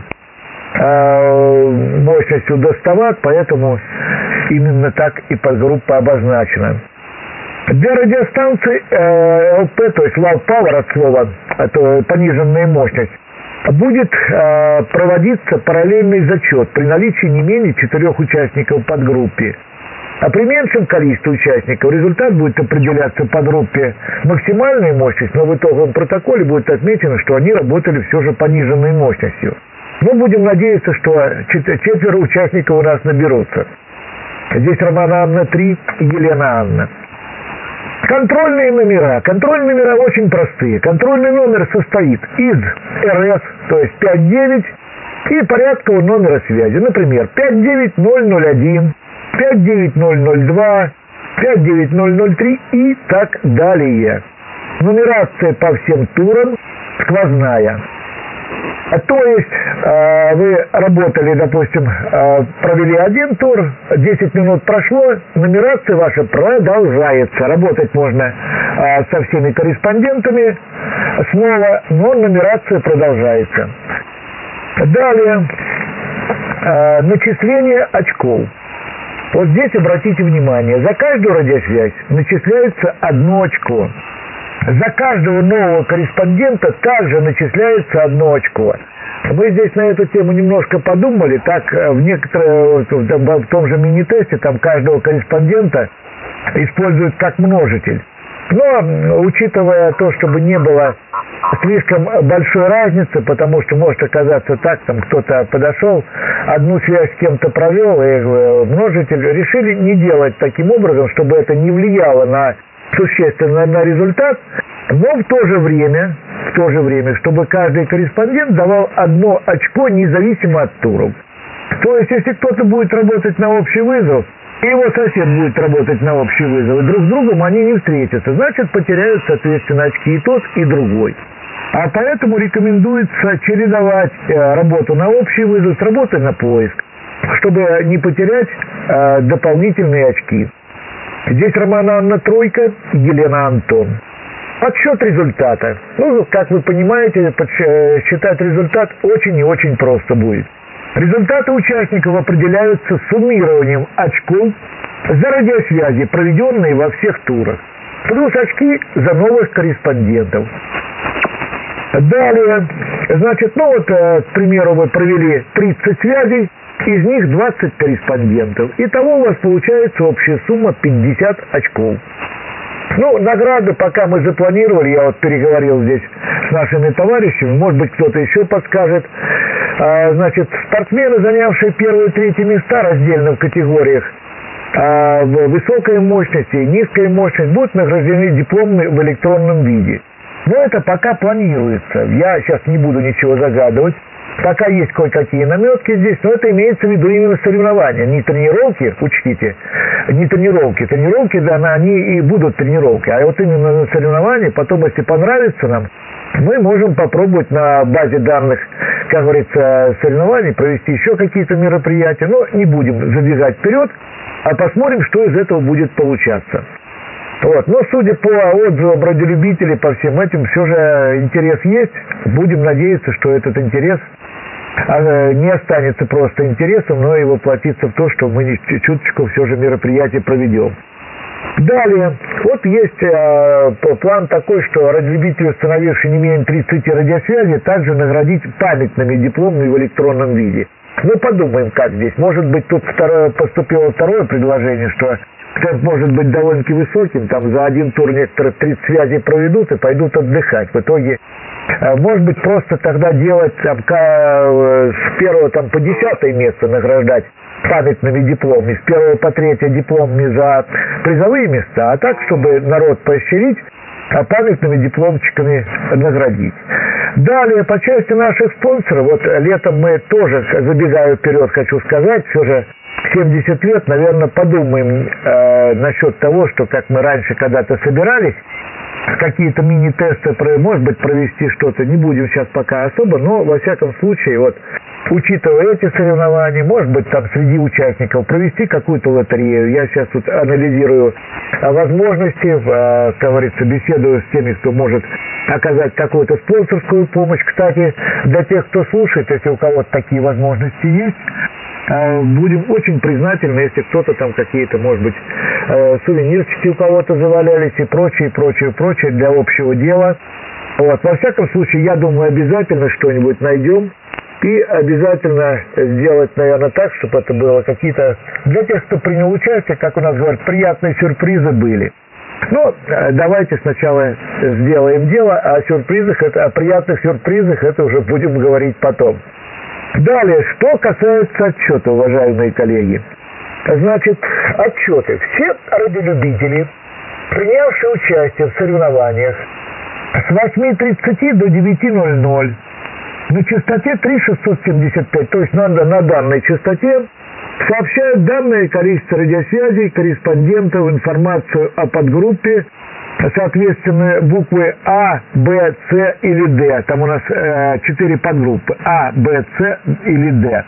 B: э, мощностью до ста ватт, поэтому именно так и подгруппа обозначена. Для радиостанций э, эл пэ, то есть low power от слова, это пониженная мощность, будет э, проводиться параллельный зачет при наличии не менее четырех участников подгруппе. А при меньшем количестве участников результат будет определяться по группе максимальной мощности, но в итоговом протоколе будет отмечено, что они работали все же пониженной мощностью. Мы будем надеяться, что четверо участников у нас наберутся. Здесь Романа Анна три и Елена Анна. Контрольные номера. Контрольные номера очень простые. Контрольный номер состоит из эр эс, то есть пять девять, и порядкового номера связи. Например, пять девять ноль ноль один, пять девять ноль ноль два, пять девять ноль ноль три и так далее. Нумерация по всем турам сквозная. То есть э, вы работали, допустим, э, провели один тур, десять минут прошло, нумерация ваша продолжается. Работать можно э, со всеми корреспондентами снова, но нумерация продолжается. Далее, э, начисление очков. Вот здесь обратите внимание, за каждую радиосвязь начисляется одно очко. За каждого нового корреспондента также начисляется одно очко. Мы здесь на эту тему немножко подумали, так в некоторые, в том же мини-тесте, там каждого корреспондента используют как множитель. Но, учитывая то, чтобы не было слишком большой разницы, потому что может оказаться так, там кто-то подошел, одну связь с кем-то провел, и множитель, решили не делать таким образом, чтобы это не влияло на существенно на результат, но в то же время, в то же время, чтобы каждый корреспондент давал одно очко независимо от туров. То есть, если кто-то будет работать на общий вызов, и его сосед будет работать на общий вызов, и друг с другом они не встретятся, значит, потеряют, соответственно, очки и тот, и другой. А поэтому рекомендуется чередовать э, работу на общий вызов с работой на поиск, чтобы не потерять э, дополнительные очки. Здесь Романа Анна тройка, Елена Антон. Подсчет результата. Ну, как вы понимаете, считать результат очень и очень просто будет. Результаты участников определяются суммированием очков за радиосвязи, проведенные во всех турах, плюс очки за новых корреспондентов. Далее, значит, ну вот, к примеру, вы провели тридцать связей, из них двадцать корреспондентов. Итого у вас получается общая сумма пятьдесят очков. Ну, награды пока мы запланировали, я вот переговорил здесь с нашими товарищами, может быть, кто-то еще подскажет. А, значит, спортсмены, занявшие первые и третьи места раздельно в категориях а, высокой мощности и низкой мощности, будут награждены дипломами в электронном виде. Но это пока планируется. Я сейчас не буду ничего загадывать. Пока есть кое-какие наметки здесь, но это имеется в виду именно соревнования, не тренировки, учтите, не тренировки. Тренировки, да, они и будут тренировки, а вот именно на соревнования, потом, если понравится нам, мы можем попробовать на базе данных, как говорится, соревнований провести еще какие-то мероприятия, но не будем забегать вперед. а посмотрим, что из этого будет получаться. Вот. Но судя по отзывам радиолюбителей, по всем этим, все же интерес есть. Будем надеяться, что этот интерес не останется просто интересом, но и воплотится в то, что мы чуточку все же мероприятие проведем. Далее, вот есть э, план такой, что радиолюбители, установившие не менее тридцати радиосвязей, также наградить памятными дипломами в электронном виде. Ну, подумаем, как здесь. Может быть, тут второе, поступило второе предложение, что темп может быть довольно-таки высоким, там за один тур некоторые тридцать связей проведут и пойдут отдыхать. В итоге, э, может быть, просто тогда делать там, э, с первого там, по десятое место награждать памятными дипломами, с первого по третье дипломами за призовые места, а так, чтобы народ поощрить, а памятными дипломчиками наградить. Далее, по части наших спонсоров, вот летом мы тоже, забегая вперед, хочу сказать, все же семьдесят лет, наверное, подумаем э, насчет того, что как мы раньше когда-то собирались, какие-то мини-тесты, может быть, провести что-то, не будем сейчас пока особо, но, во всяком случае, вот, учитывая эти соревнования, может быть, там среди участников провести какую-то лотерею. Я сейчас тут анализирую возможности, как говорится, беседую с теми, кто может оказать какую-то спонсорскую помощь. Кстати, для тех, кто слушает, если у кого-то такие возможности есть, будем очень признательны, если кто-то там какие-то, может быть, сувенирчики у кого-то завалялись и прочее, прочее, прочее для общего дела. Вот. Во всяком случае, я думаю, обязательно что-нибудь найдем. И обязательно сделать, наверное, так, чтобы это было какие-то, для тех, кто принял участие, как у нас говорят, приятные сюрпризы были. Но давайте сначала сделаем дело, а о сюрпризах, это, о приятных сюрпризах это уже будем говорить потом. Далее, что касается отчета, уважаемые коллеги. Значит, отчеты. Все радиолюбители, принявшие участие в соревнованиях с восьми тридцати до девяти ноль-ноль, на частоте три тысячи шестьсот семьдесят пять, то есть на, на данной частоте, сообщают данное количество радиосвязей, корреспондентов, информацию о подгруппе, соответственно, буквы А, Б, С или Д. Там у нас э, четыре подгруппы. А, Б, С или Д.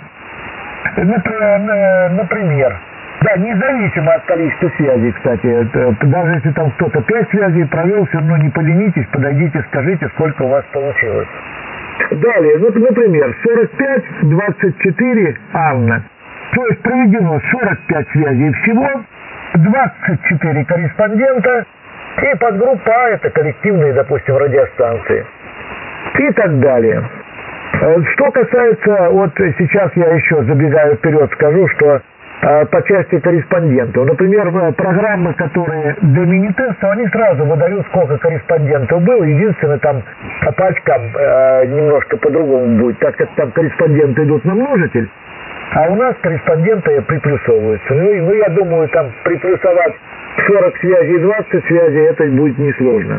B: Например, да, независимо от количества связей, кстати, даже если там кто-то пять связей провел, все равно не поленитесь, подойдите, скажите, сколько у вас получилось. Далее, вот, например, сорок пять двадцать четыре Анна. То есть проведено сорок пять связей всего, двадцать четыре корреспондента, и подгруппа А это коллективные, допустим, радиостанции. И так далее. Что касается, вот сейчас я еще забегаю вперед, скажу, что по части корреспондентов. Например, программы, которые для мини-теста, они сразу выдают, сколько корреспондентов было. Единственное, там по очкам э, немножко по-другому будет, так как там корреспонденты идут на множитель, а у нас корреспонденты приплюсовываются. Ну, ну я думаю, там приплюсовать сорок связей и двадцать связей, это будет несложно.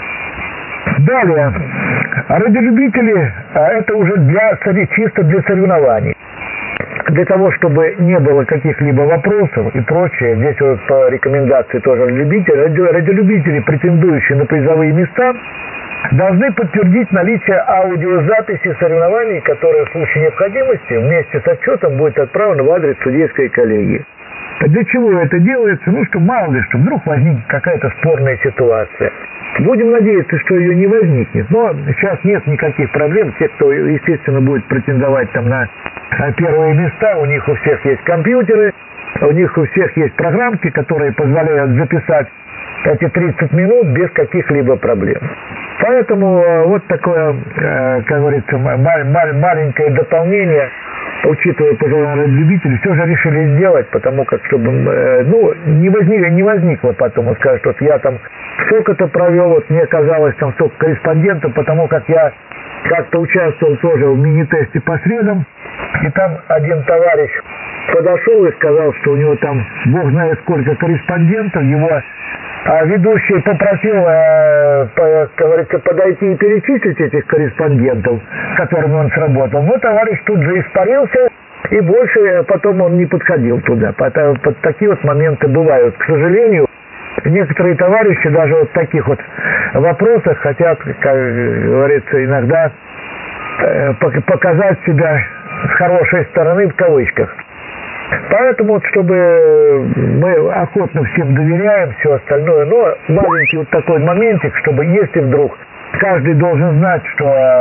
B: Далее, радиолюбители, это уже для, чисто для соревнований. Для того, чтобы не было каких-либо вопросов и прочее, здесь вот по рекомендации тоже радиолюбителей, ради, радиолюбители, претендующие на призовые места, должны подтвердить наличие аудиозаписи соревнований, которая в случае необходимости вместе с отчетом будет отправлена в адрес судейской коллегии. Для чего это делается? Ну, что мало ли, что вдруг возникнет какая-то спорная ситуация. Будем надеяться, что ее не возникнет. Но сейчас нет никаких проблем. Те, кто, естественно, будет претендовать там на первые места, у них у всех есть компьютеры, у них у всех есть программки, которые позволяют записать эти тридцать минут без каких-либо проблем. Поэтому вот такое, как говорится, маленькое дополнение, учитывая пожелания радиолюбителей, все же решили сделать, потому как, чтобы, ну, не возникло, не возникло потом, он скажет, вот я там столько-то провел, вот мне казалось там столько корреспондентов, потому как я как-то участвовал тоже в мини-тесте по средам, и там один товарищ подошел и сказал, что у него там, бог знает сколько корреспондентов, его а ведущий попросил, э, по, как говорится, подойти и перечислить этих корреспондентов, с которыми он сработал. Но товарищ тут же испарился, и больше потом он не подходил туда. Под, под такие вот моменты бывают. К сожалению, некоторые товарищи даже вот в таких вот вопросах хотят, как говорится, иногда э, показать себя с хорошей стороны в кавычках. Поэтому, вот, чтобы мы охотно всем доверяем, все остальное, но маленький вот такой моментик, чтобы если вдруг каждый должен знать, что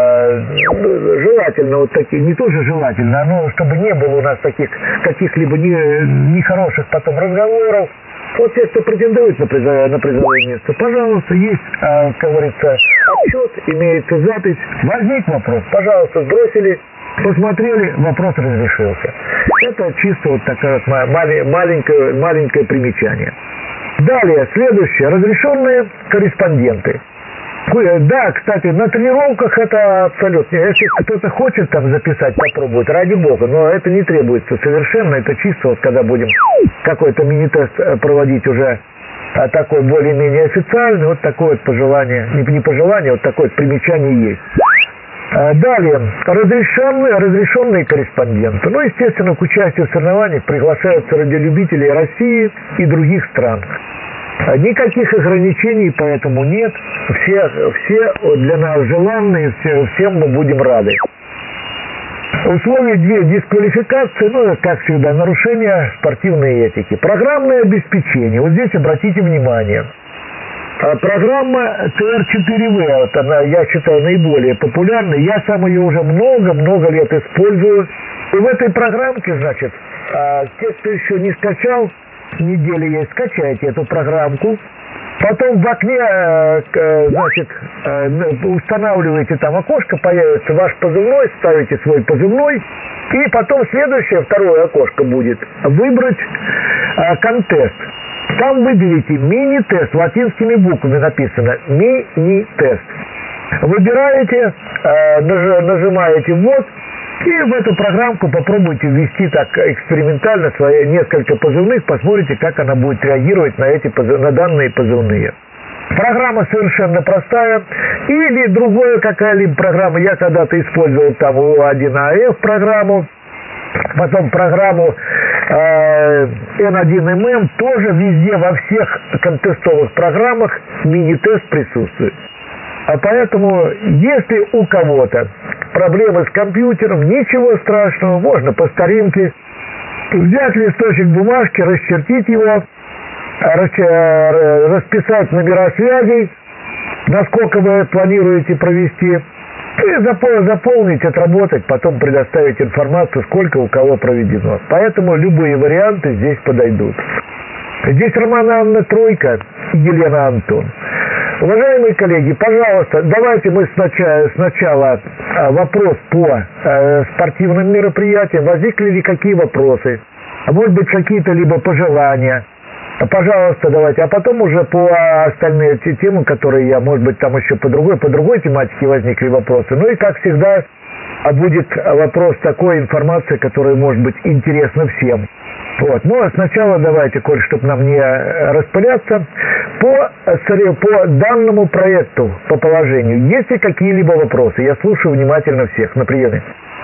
B: ну, желательно, вот такие, не тоже желательно, но чтобы не было у нас таких каких-либо не, нехороших потом разговоров. Вот те, кто претендует на призовое, на призовое место, пожалуйста, есть, как говорится, отчет, имеется запись. Возник вопрос, пожалуйста, сбросили, посмотрели, вопрос разрешился. Это чисто вот такое вот маленькое, маленькое примечание. Далее, следующее, разрешенные корреспонденты. Да, кстати, на тренировках это абсолютно. Если кто-то хочет там записать, попробует, ради бога, но это не требуется совершенно. Это чисто вот когда будем какой-то мини-тест проводить уже такой более-менее официальный, вот такое вот пожелание, не, не пожелание, вот такое вот примечание есть. Далее, разрешенные, разрешенные корреспонденты. Ну, естественно, к участию в соревнованиях приглашаются радиолюбители России и других стран. Никаких ограничений поэтому нет. Все, все для нас желанные, все, всем мы будем рады. Условие две дисквалификации, ну, как всегда, нарушение спортивной этики. Программное обеспечение. Вот здесь обратите внимание. Программа Т Р четыре В, вот она, я считаю, наиболее популярной. Я сам ее уже много-много лет использую. И в этой программке, значит, те, кто еще не скачал, неделю есть, скачайте эту программку. Потом в окне, значит, устанавливаете там окошко, появится ваш позывной, ставите свой позывной. И потом следующее, второе окошко будет выбрать контест. Там выберите мини-тест, латинскими буквами написано мини-тест. Выбираете, нажимаете «ввод», и в эту программку попробуйте ввести так экспериментально свои несколько позывных, посмотрите, как она будет реагировать на, эти, на данные позывные. Программа совершенно простая. Или другая какая-либо программа, я когда-то использовал там У один А Ф программу, потом программу э, Н один М М, тоже везде во всех контестовых программах мини-тест присутствует. А поэтому, если у кого-то проблемы с компьютером, ничего страшного, можно по старинке взять листочек бумажки, расчертить его, расписать номера связей, насколько вы планируете провести, и заполнить, отработать, потом предоставить информацию, сколько у кого проведено. Поэтому любые варианты здесь подойдут. Здесь Романа Анна Тройка и Елена Антон. Уважаемые коллеги, пожалуйста, давайте мы сначала, сначала вопрос по э, спортивным мероприятиям. Возникли ли какие вопросы? А может быть, какие-то либо пожелания? Пожалуйста, давайте. А потом уже по остальным темам, которые я, может быть, там еще по другой, по другой тематике возникли вопросы. Ну и, как всегда, будет вопрос такой информации, которая может быть интересна всем. Вот. Ну, а сначала давайте, коль, чтобы нам не распыляться, по, по данному проекту, по положению, есть ли какие-либо вопросы? Я слушаю внимательно всех на приеме.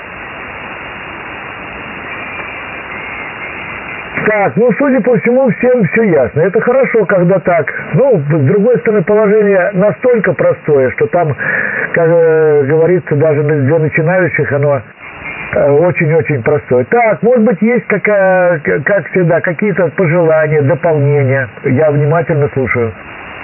B: Так, ну, судя по всему, всем все ясно. Это хорошо, когда так. Ну, с другой стороны, положение настолько простое, что там, как говорится, даже для начинающих оно очень-очень простое. Так, может быть, есть, какая, как всегда, какие-то пожелания, дополнения. Я внимательно слушаю.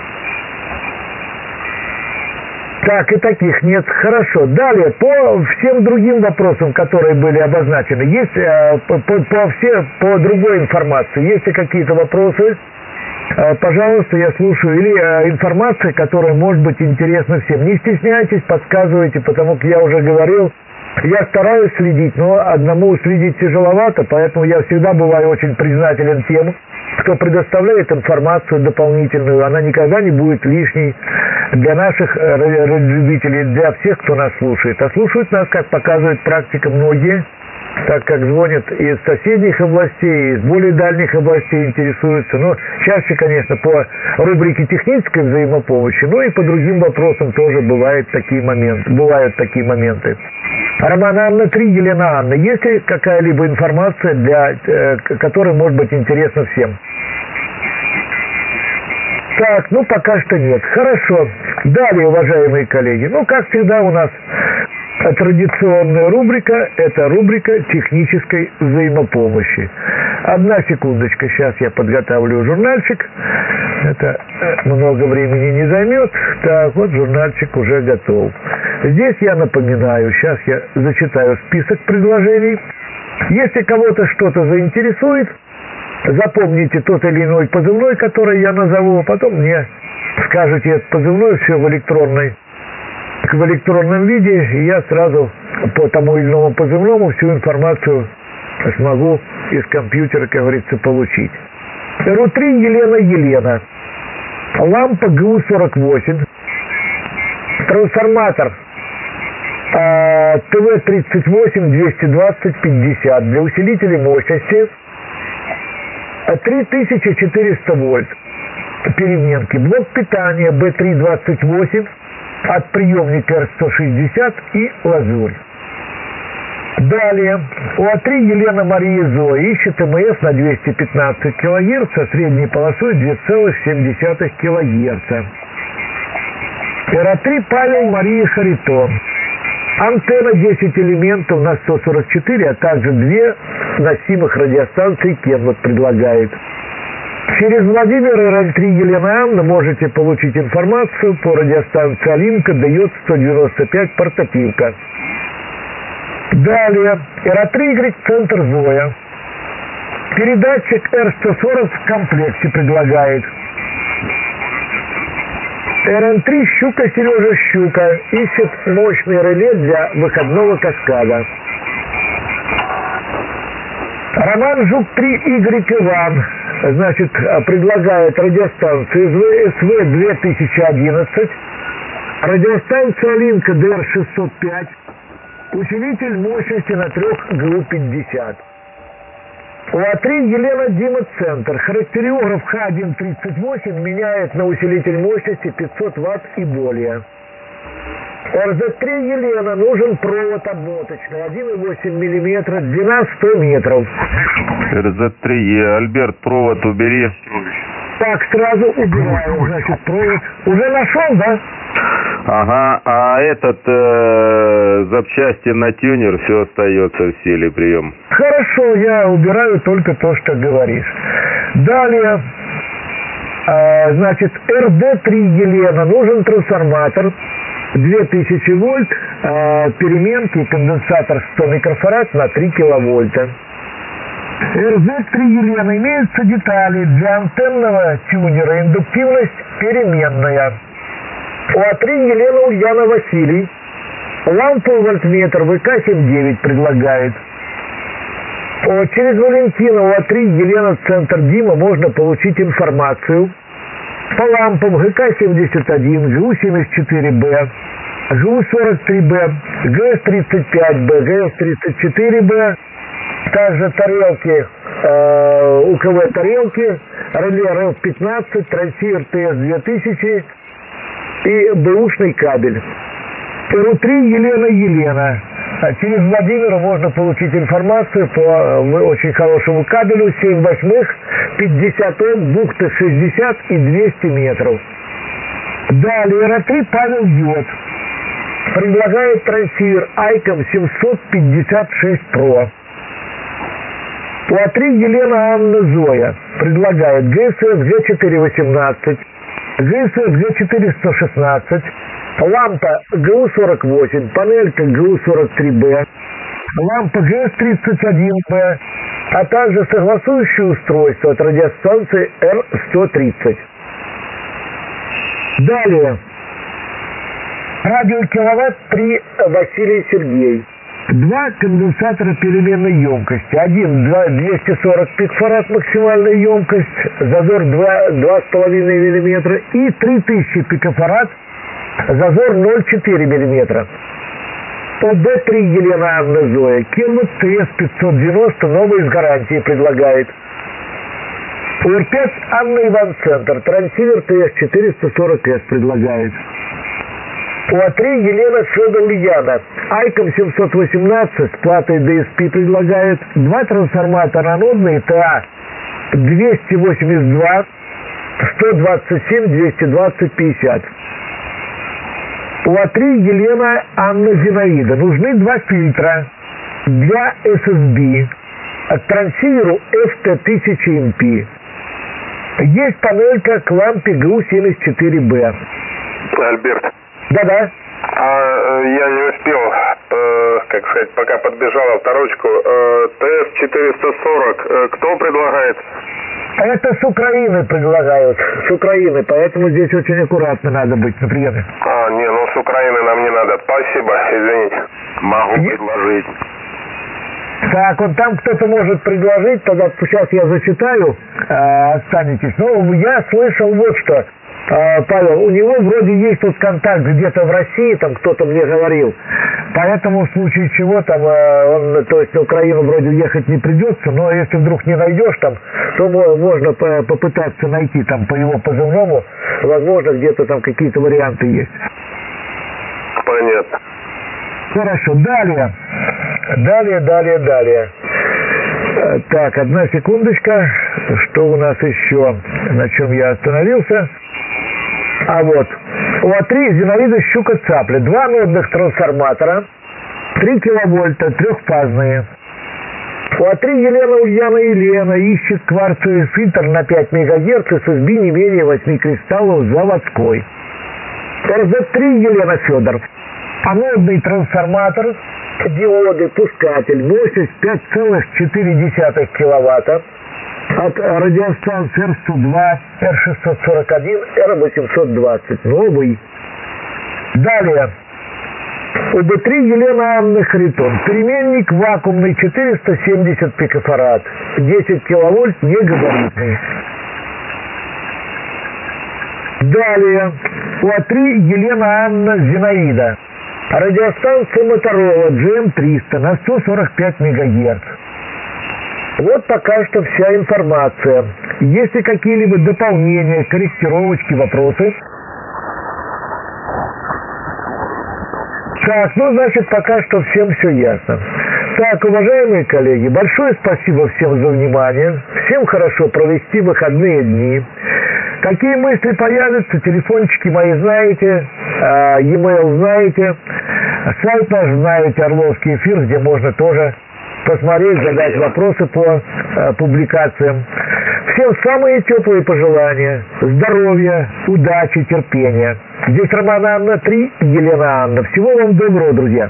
B: Так, и таких нет. Хорошо. Далее, по всем другим вопросам, которые были обозначены, есть по, по, по, все, по другой информации, есть ли какие-то вопросы? Пожалуйста, я слушаю. Или информация, которая может быть интересна всем. Не стесняйтесь, подсказывайте, потому что я уже говорил, я стараюсь следить, но одному следить тяжеловато, поэтому я всегда бываю очень признателен тем, кто предоставляет информацию дополнительную. Она никогда не будет лишней для наших радиолюбителей, для всех, кто нас слушает. А слушают нас, как показывает практика, многие, так как звонят из соседних областей, из более дальних областей интересуются. Но чаще, конечно, по рубрике технической взаимопомощи, но и по другим вопросам тоже бывают такие моменты. Бывают такие моменты. Роман Анна три, Елена Анна, есть ли какая-либо информация, для, э, которая может быть интересна всем? Так, ну пока что нет. Хорошо. Далее, уважаемые коллеги, ну как всегда у нас традиционная рубрика – это рубрика технической взаимопомощи. Одна секундочка, сейчас я подготовлю журнальчик. Это много времени не займет. Так, вот журнальчик уже готов. Здесь я напоминаю, сейчас я зачитаю список предложений. Если кого-то что-то заинтересует, запомните тот или иной позывной, который я назову, а потом мне скажете этот позывной, все в электронной, в электронном виде, и я сразу по тому или иному позывному всю информацию смогу из компьютера, как говорится, получить. Ру три Елена Елена. Лампа ГУ сорок восемь. Трансформатор ТВ тридцать восемь двести двадцать пятьдесят для усилителя мощности. три тысячи четыреста вольт. Переменки. Блок питания Б три двадцать восемь от приемника Р сто шестьдесят и лазурь. Далее. УА три Елена Мария Зоя ищет МС на двести пятнадцать килогерц со средней полосой две целых семь десятых килогерца. РА три Павел Мария Харитон. Антенна десять элементов на сто сорок четыре, а также две носимых радиостанции Кенвуд предлагает. Через Владимир РЛ три Елена Анна можете получить информацию по радиостанции Алинка, дает сто девяносто пять портативка. Далее. РА три Y Центр Зоя. Передатчик Р сто сорок в комплекте предлагает. РН три Щука Сережа Щука ищет мощный реле для выходного каскада. Роман Жук три Y Иван, значит, предлагает радиостанцию СВ две тысячи одиннадцать, радиостанцию Алинка Д Р шестьсот пять, усилитель мощности на трех ГУ пятьдесят. УА три Елена Дима Центр. Характериограф Х один тридцать восемь меняет на усилитель мощности пятьсот ватт и более. эр зет три Елена нужен провод обмоточный один и восемь миллиметра, длина сто метров.
L: эр зет три Альберт, провод убери.
B: Так, сразу убираю, значит, провод. Уже нашел, да?
L: Ага, а этот э, запчасти на тюнер все остается в силе, прием.
B: Хорошо, я убираю только то, что говоришь. Далее, э, значит, эр дэ три Елена нужен трансформатор две тысячи вольт, э, переменки, конденсатор сто микрофарад на три киловольта. эр зет три Елена имеются детали для антенного тюнера, индуктивность переменная. УА три Елена Ульяна Василий. Лампу вольтметр вэ ка семьдесят девять предлагает. О, через Валентина УА три Елена Центр Дима можно получить информацию по лампам гэ ка семьдесят один, гэ у семьдесят четыре бэ, гэ у сорок три бэ, гэ эс тридцать пять бэ, гэ эс тридцать четыре бэ, также тарелки, э, у ка вэ тарелки, реле эр эф пятнадцать, трансивер тэ эс две тысячи и бэушный кабель. эр у три Елена Елена. Через Владимира можно получить информацию по очень хорошему кабелю семь восьмых, пятьдесят Ом, бухты шестьдесят и двести метров. Далее эр а три Павел Йод предлагает трансивер Айком семьсот пятьдесят шесть про. УА три Елена Анна Зоя предлагает гэ эс эс гэ четыреста восемнадцать, гэ эс эс гэ четыреста шестнадцать, лампа гэ у сорок восемь, панелька гэ у сорок три бэ, лампа гэ эс тридцать один бэ, а также согласующее устройство от радиостанции эр сто тридцать. Далее. Радио киловатт три Василий Сергей. Два конденсатора переменной емкости. Один двести сорок пикофарад максимальная емкость, зазор два с половиной миллиметра, и три тысячи пикофарад, зазор ноль целых четыре миллиметра. о бэ три Елена Анна Зоя. Кенвуд тэ эс пятьсот девяносто, новый с гарантией предлагает. о эр пять Анна Иван Центр. Трансивер тэ эс четыреста сорок эс предлагает. УА три Елена Федор Ульяна. Айком семьсот восемнадцать с платой дэ эс пи предлагает. Два трансформатора анодные ТА двести восемьдесят два, сто двадцать семь, двести двадцать, пятьдесят. УА три Елена Анна Зинаида. Нужны два фильтра для эс эс би. к трансиверу эф тэ тысяча эм пи. Есть панелька к лампе гэ у семьдесят четыре бэ.
A: Альберт.
B: Да-да.
A: А э, я не успел, э, как сказать, пока подбежал авторучку. Э, тэ эс четыреста сорок. Э, кто предлагает?
B: Это с Украины предлагают. С Украины, поэтому здесь очень аккуратно надо быть на приеме.
A: А, не, ну с Украины нам не надо. Спасибо, извините.
L: Могу предложить.
B: Так, вот там кто-то может предложить, тогда сейчас я зачитаю, э, останетесь. Но я слышал вот что. Э, Павел, у него вроде есть тут контакт где-то в России, там кто-то мне говорил. Поэтому в случае чего там э, он, то есть на Украину вроде ехать не придется, но если вдруг не найдешь там, то можно по попытаться найти там по его позывному, возможно где-то там какие-то варианты есть.
A: Понятно.
B: Хорошо, далее. Далее, далее, далее. Так, одна секундочка. Что у нас еще? На чем я остановился? А вот. У А три Зинаида Щука-Цапля. Два нодных трансформатора. три киловольта, трехфазные. У А три Елена Ульяна Елена ищет кварцевый фильтр на пять мегагерц с эс би не менее восьми кристаллов заводской. эр зет три Елена Федор. Анодный трансформатор, диоды, пускатель, мощность пять целых четыре десятых киловатта от радиостанции эр сто два, эр шестьсот сорок один, эр восемьсот двадцать, новый. Далее. У Бэ три Елена Анна Харитон. Переменник вакуумный четыреста семьдесят пикофарад, десять киловольт, негабаритный. Далее. У А три Елена Анна Зинаида. Радиостанция Моторола джи эм триста на сто сорок пять мегагерц. Вот пока что вся информация. Есть ли какие-либо дополнения, корректировочки, вопросы? Так, ну, значит, пока что всем все ясно. Так, уважаемые коллеги, большое спасибо всем за внимание. Всем хорошо провести выходные дни. Какие мысли появятся, телефончики мои знаете, e-mail знаете, сайт наш знаете, Орловский эфир, где можно тоже посмотреть, задать вопросы по э, публикациям. Всем самые теплые пожелания, здоровья, удачи, терпения. Здесь Роман Анна три, Елена Анна. Всего вам доброго, друзья.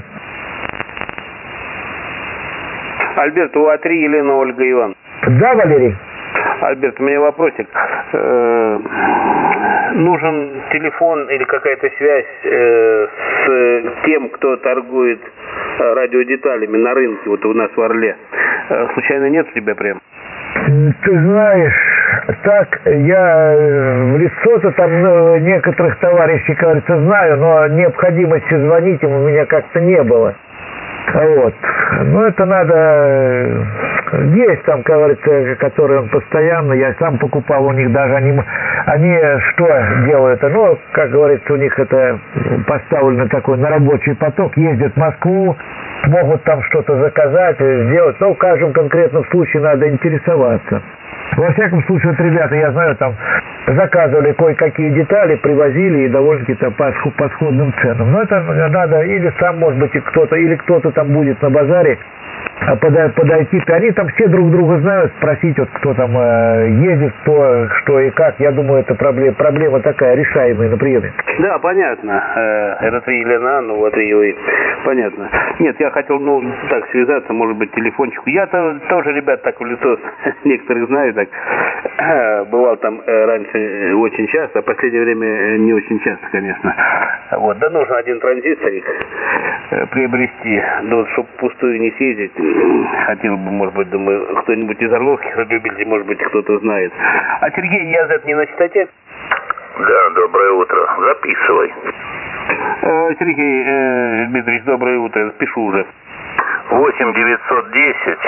H: Альберт, у А три Елена Ольга Иван.
B: Да, Валерий.
H: Альберт, у меня вопросик. Э, нужен телефон или какая-то связь э, с тем, кто торгует э, радиодеталями на рынке, вот у нас в Орле. Э, случайно нет у тебя прям?
B: Ты знаешь, так, я в лицо-то там ну, некоторых товарищей, кажется, знаю, но необходимости звонить им у меня как-то не было. Вот. Ну, это надо... Есть там, как говорится, которые он постоянно, я сам покупал у них даже, они, они что делают? Ну, как говорится, у них это поставлено такой на рабочий поток, ездят в Москву, могут там что-то заказать, сделать, но в каждом конкретном случае надо интересоваться. Во всяком случае, вот ребята, я знаю, там заказывали кое-какие детали, привозили и довольно-таки там по, по сходным ценам. Но это надо, или сам, может быть, кто-то, или кто-то там будет на базаре подойти. Они там все друг друга знают, спросить, вот кто там э, ездит, кто, что и как. Я думаю, это проблема, проблема такая, решаемая на приеме.
H: Да, понятно. Это три Елена, ну вот ее и понятно. Нет, я хотел, ну, так связаться, может быть, телефончику. Я-то тоже, ребят, так в лицо некоторых знаю, так. Бывал там раньше очень часто, а в последнее время не очень часто, конечно. Вот, да нужно один транзисторик приобрести, да вот, чтобы пустую не съездить. Хотел бы, может быть, думаю, кто-нибудь из орловских радиолюбителей, может быть, кто-то знает. А Сергей, я за не на частоте?
M: Да, доброе утро. Записывай.
H: Э, Сергей э, Дмитриевич, доброе утро. Пишу уже.
M: восемь девятьсот десять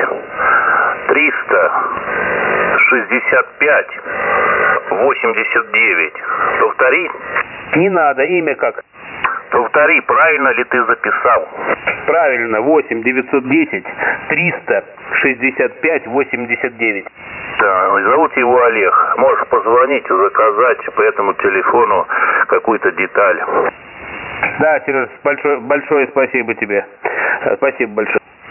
M: триста шестьдесят пять восемьдесят девять. Повтори.
H: Не надо. Имя как?
M: Повтори, правильно ли ты записал?
H: Правильно. восемь девятьсот десять триста шестьдесят пять восемьдесят девять.
M: Да, зовут его Олег. Можешь позвонить и заказать по этому телефону какую-то деталь.
H: Да, Сереж, большое, большое спасибо тебе. Спасибо большое.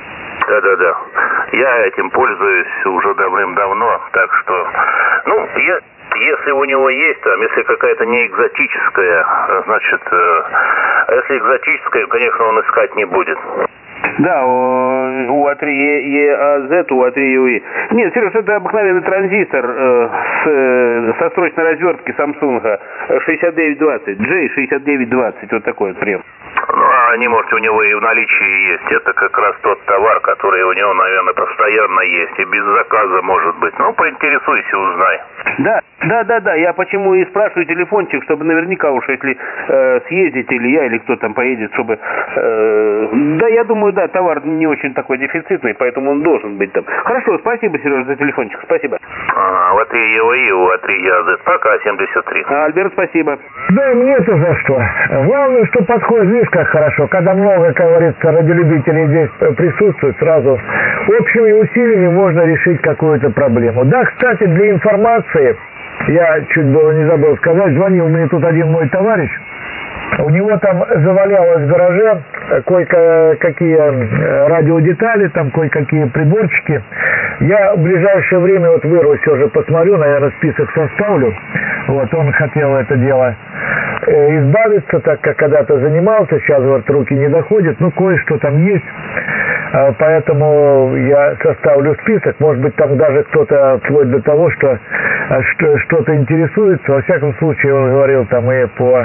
M: Да-да-да. Я этим пользуюсь уже давным-давно, так что, ну, я... Если у него есть, там, если какая-то не экзотическая, значит, э, если экзотическая, конечно, он искать не будет.
H: Да, у А три Е А Зет, у А три Ю И. Нет, Сереж, это обыкновенный транзистор э, с, э, со строчной развертки Samsung шестьдесят девять двадцать, джей шестьдесят девять двадцать, вот такой вот прием.
M: Ну, а они, может, у него и в наличии есть. Это как раз тот товар, который у него, наверное, постоянно есть. И без заказа, может быть. Ну, поинтересуйся, узнай.
H: Да, да, да, да. Я почему и спрашиваю телефончик, чтобы наверняка уж, если э, съездить, или я, или кто там поедет, чтобы... Э, да, я думаю, да, товар не очень такой дефицитный, поэтому он должен быть там. Хорошо, спасибо, Сережа, за телефончик. Спасибо.
M: Ага, у А три Е И, у А три Е А Зет. Пока, семьдесят три.
H: А, Альберт, спасибо.
B: Да, мне-то за что. Главное, что подходит, видишь, как хорошо. Когда много, как говорится, радиолюбителей здесь присутствует, сразу общими усилиями можно решить какую-то проблему. Да, кстати, для информации, я чуть было не забыл сказать, звонил мне тут один мой товарищ. У него там завалялось в гараже кое-какие радиодетали, там кое-какие приборчики. Я в ближайшее время вот вырвусь уже, посмотрю, наверное, список составлю. Вот, он хотел это дело избавиться, так как когда-то занимался, сейчас, вот, руки не доходят, ну, кое-что там есть. Поэтому я составлю список, может быть, там даже кто-то вплоть до того, что что-то интересуется. Во всяком случае, он говорил там и по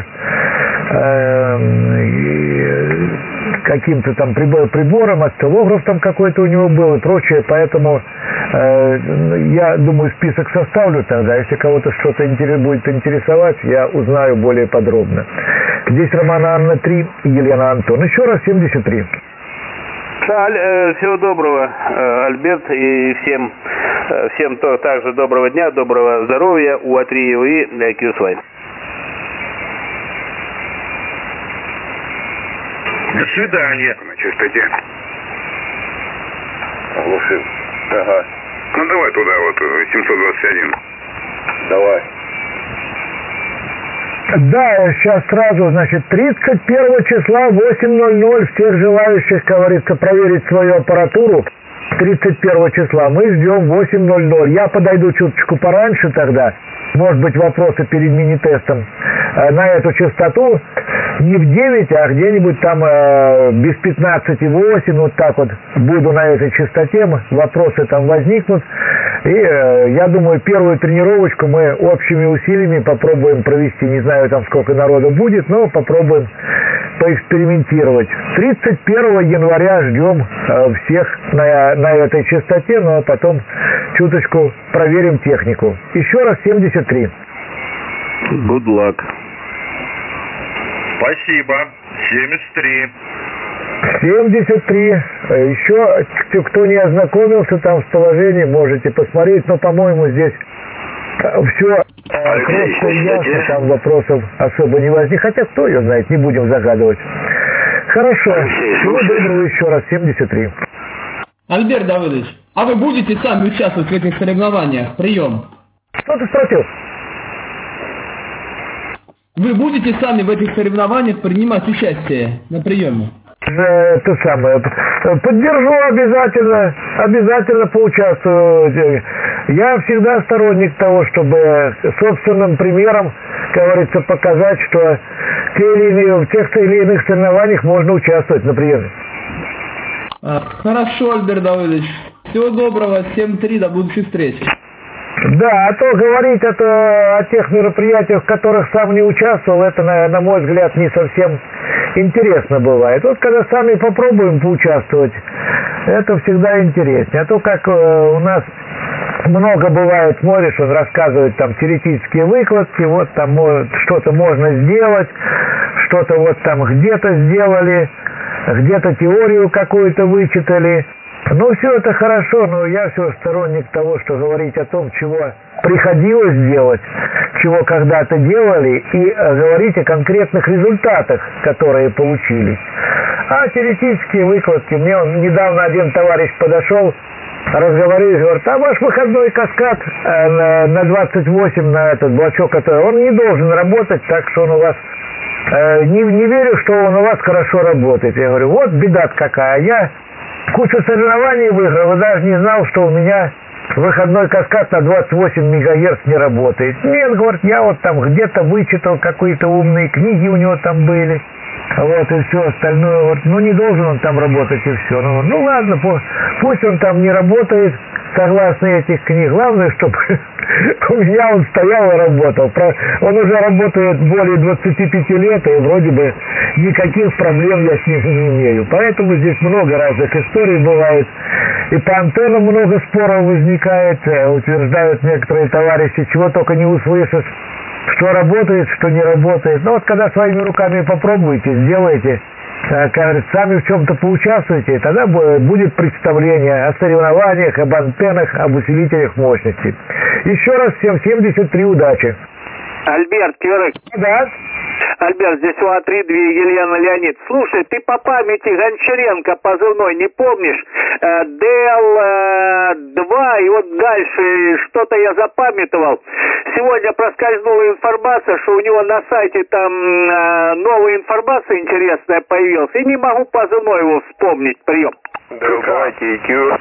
B: каким-то там приборам, осциллограф там какой-то у него был и прочее, поэтому э, я думаю, список составлю тогда, если кого-то что-то интерес, будет интересовать, я узнаю более подробно. Здесь Романа Анна три, Елена Антон. Еще раз семьдесят три.
H: Аль, э, всего доброго, э, Альберт, и всем, э, всем то, также доброго дня, доброго здоровья, у А три Ю И, ай кью свай.
J: До свидания. На частоте. Глушил. Ага. Ну давай туда вот, семьсот двадцать один. Давай.
B: Да, сейчас сразу, значит, тридцать первого числа восемь ноль ноль всех желающих, как говорится, проверить свою аппаратуру. тридцать первого числа мы ждем восемь ноль ноль. Я подойду чуточку пораньше тогда. Может быть, вопросы перед мини-тестом на эту частоту не в девять, а где-нибудь там э, без пятнадцати восемь, вот так вот буду на этой частоте, вопросы там возникнут. И э, я думаю, первую тренировочку мы общими усилиями попробуем провести. Не знаю, там сколько народу будет, но попробуем поэкспериментировать. тридцать первого января ждем э, всех на, на этой частоте, ну а потом чуточку проверим технику. Еще раз семьдесят три.
L: Good luck.
F: Спасибо. семьдесят три.
B: семьдесят три. Еще, кто не ознакомился там с положением, можете посмотреть, но, по-моему, здесь все просто ясно, там вопросов особо не возник. Хотя, кто ее знает, не будем загадывать. Хорошо. Всего доброго еще раз, семьдесят три.
K: Альберт Давыдович, а вы будете сами участвовать в этих соревнованиях? Прием.
B: Что ты спросил?
K: Вы будете сами в этих соревнованиях принимать участие на приеме?
B: Это самое. Поддержу обязательно, обязательно поучаствую. Я всегда сторонник того, чтобы собственным примером, как говорится, показать, что те или иные, в тех или иных соревнованиях можно участвовать на приеме.
K: А, хорошо, Альберт Давыдович. Всего доброго, семь три, до будущих встреч.
B: Да, а то говорить это о тех мероприятиях, в которых сам не участвовал, это, на, на мой взгляд, не совсем интересно бывает. Вот когда сами попробуем поучаствовать, это всегда интереснее. А то, как э, у нас много бывает, смотришь, он рассказывает там теоретические выкладки, вот там может, что-то можно сделать, что-то вот там где-то сделали, где-то теорию какую-то вычитали. Ну, все это хорошо, но я все сторонник того, что говорить о том, чего приходилось делать, чего когда-то делали, и говорить о конкретных результатах, которые получились. А теоретические выкладки, мне он недавно один товарищ подошел, разговаривает, говорит, а ваш выходной каскад э, на, на двадцать восемь, на этот блочок, который, он не должен работать, так что он у вас, э, не, не верю, что он у вас хорошо работает. Я говорю, вот беда какая, я кучу соревнований выиграл и даже не знал, что у меня выходной каскад на двадцать восемь мегагерц не работает. Нет, говорит, я вот там где-то вычитал, какие-то умные книги у него там были. Вот, и все остальное. Вот, ну, не должен он там работать, и все. Ну, ну ладно, пусть он там не работает, согласно этих книг. Главное, чтобы у меня он стоял и работал. Он уже работает более двадцати пяти лет, и вроде бы никаких проблем я с ним не имею. Поэтому здесь много разных историй бывает. И по антеннам много споров возникает. Утверждают некоторые товарищи, чего только не услышишь. Что работает, что не работает. Но вот когда своими руками попробуете, сделаете, как говорят, сами в чем-то поучаствуете, тогда будет представление о соревнованиях, об антеннах, об усилителях мощности. Еще раз всем семьдесят три удачи.
N: Альберт Кирык.
B: Да.
N: Альберт, здесь у А три две Елена Леонид. Слушай, ты по памяти Гончаренко позывной не помнишь? ДЛ два, и вот дальше что-то я запамятовал. Сегодня проскользнула информация, что у него на сайте там новая информация интересная появилась. И не могу позывной его вспомнить. Прием.
A: Давайте ИК.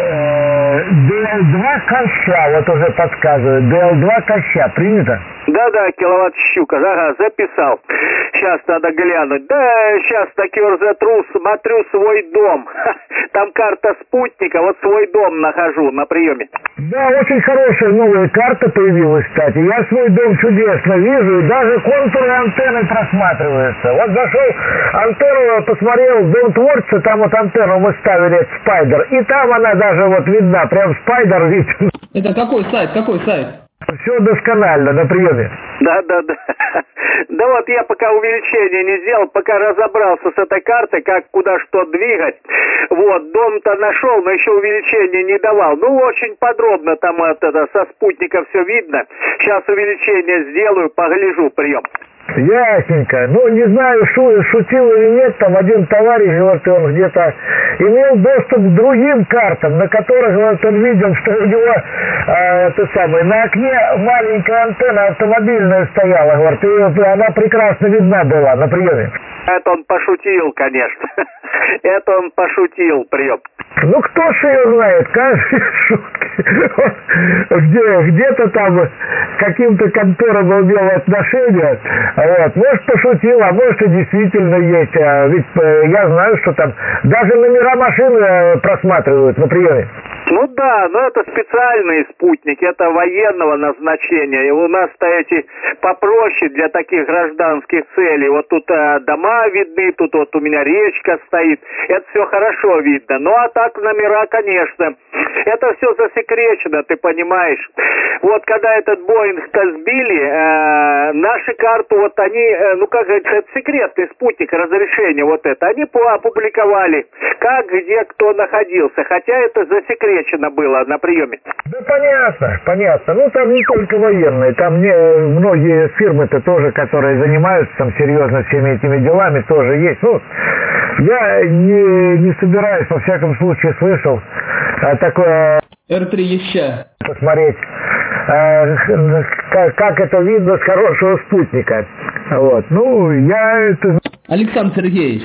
B: ДЛ два Коща, вот уже подсказывают. ДЛ два Коща, принято?
N: Да-да, киловатт щука, ага, записал. Сейчас надо глянуть. Да, сейчас на Кёрзетру смотрю свой дом. Там карта спутника, вот свой дом нахожу на приеме.
B: Да, очень хорошая новая карта появилась, кстати. Я свой дом чудесно вижу, и даже контуры антенны просматриваются. Вот зашел, антенну посмотрел, дом творца, там вот антенну мы ставили, это спайдер, и там она даже вот видна, прям спайдер виден.
K: Это какой сайт, какой сайт?
B: Все досконально на приеме.
N: Да, да, да. Да вот я пока увеличение не сделал, пока разобрался с этой картой, как куда что двигать. Вот, дом-то нашел, но еще увеличение не давал. Ну, очень подробно там это, со спутника все видно. Сейчас увеличение сделаю, погляжу, прием.
B: Ясненько. Ну, не знаю, шу, шутил или нет, там один товарищ, говорит, он где-то имел доступ к другим картам, на которых, говорит, он видел, что у него э, это самое, на окне маленькая антенна автомобильная стояла, говорит, и она прекрасно видна была на приеме.
N: Это он пошутил, конечно. Это он пошутил, прием.
B: Ну, кто ж ее знает, каждый шутки. Где, где-то там каким-то конторам имел отношение. Вот. Может, пошутил, а может, и действительно есть. А ведь я знаю, что там даже номера машины просматривают на приеме.
N: Ну да, но это специальные спутники, это военного назначения. И у нас-то эти попроще для таких гражданских целей. Вот тут э, дома видны, тут вот у меня речка стоит. Это все хорошо видно. Ну а так номера, конечно. Это все засекречено, ты понимаешь. Вот когда этот Боинг-то сбили, э, наши карты, вот они, э, ну как говорится, это секретный спутник разрешения, вот это, они опубликовали, как, где, кто находился. Хотя это засекречено было на приеме.
B: Да понятно, понятно. Ну там не только военные, там не, многие фирмы-то тоже, которые занимаются там серьезно всеми этими делами, тоже есть. Ну, я не, не собираюсь, во всяком случае, слышал а, такое...
K: эр три еще.
B: Посмотреть, а, как, как это видно с хорошего спутника. Вот. Ну, я это...
K: Александр Сергеевич.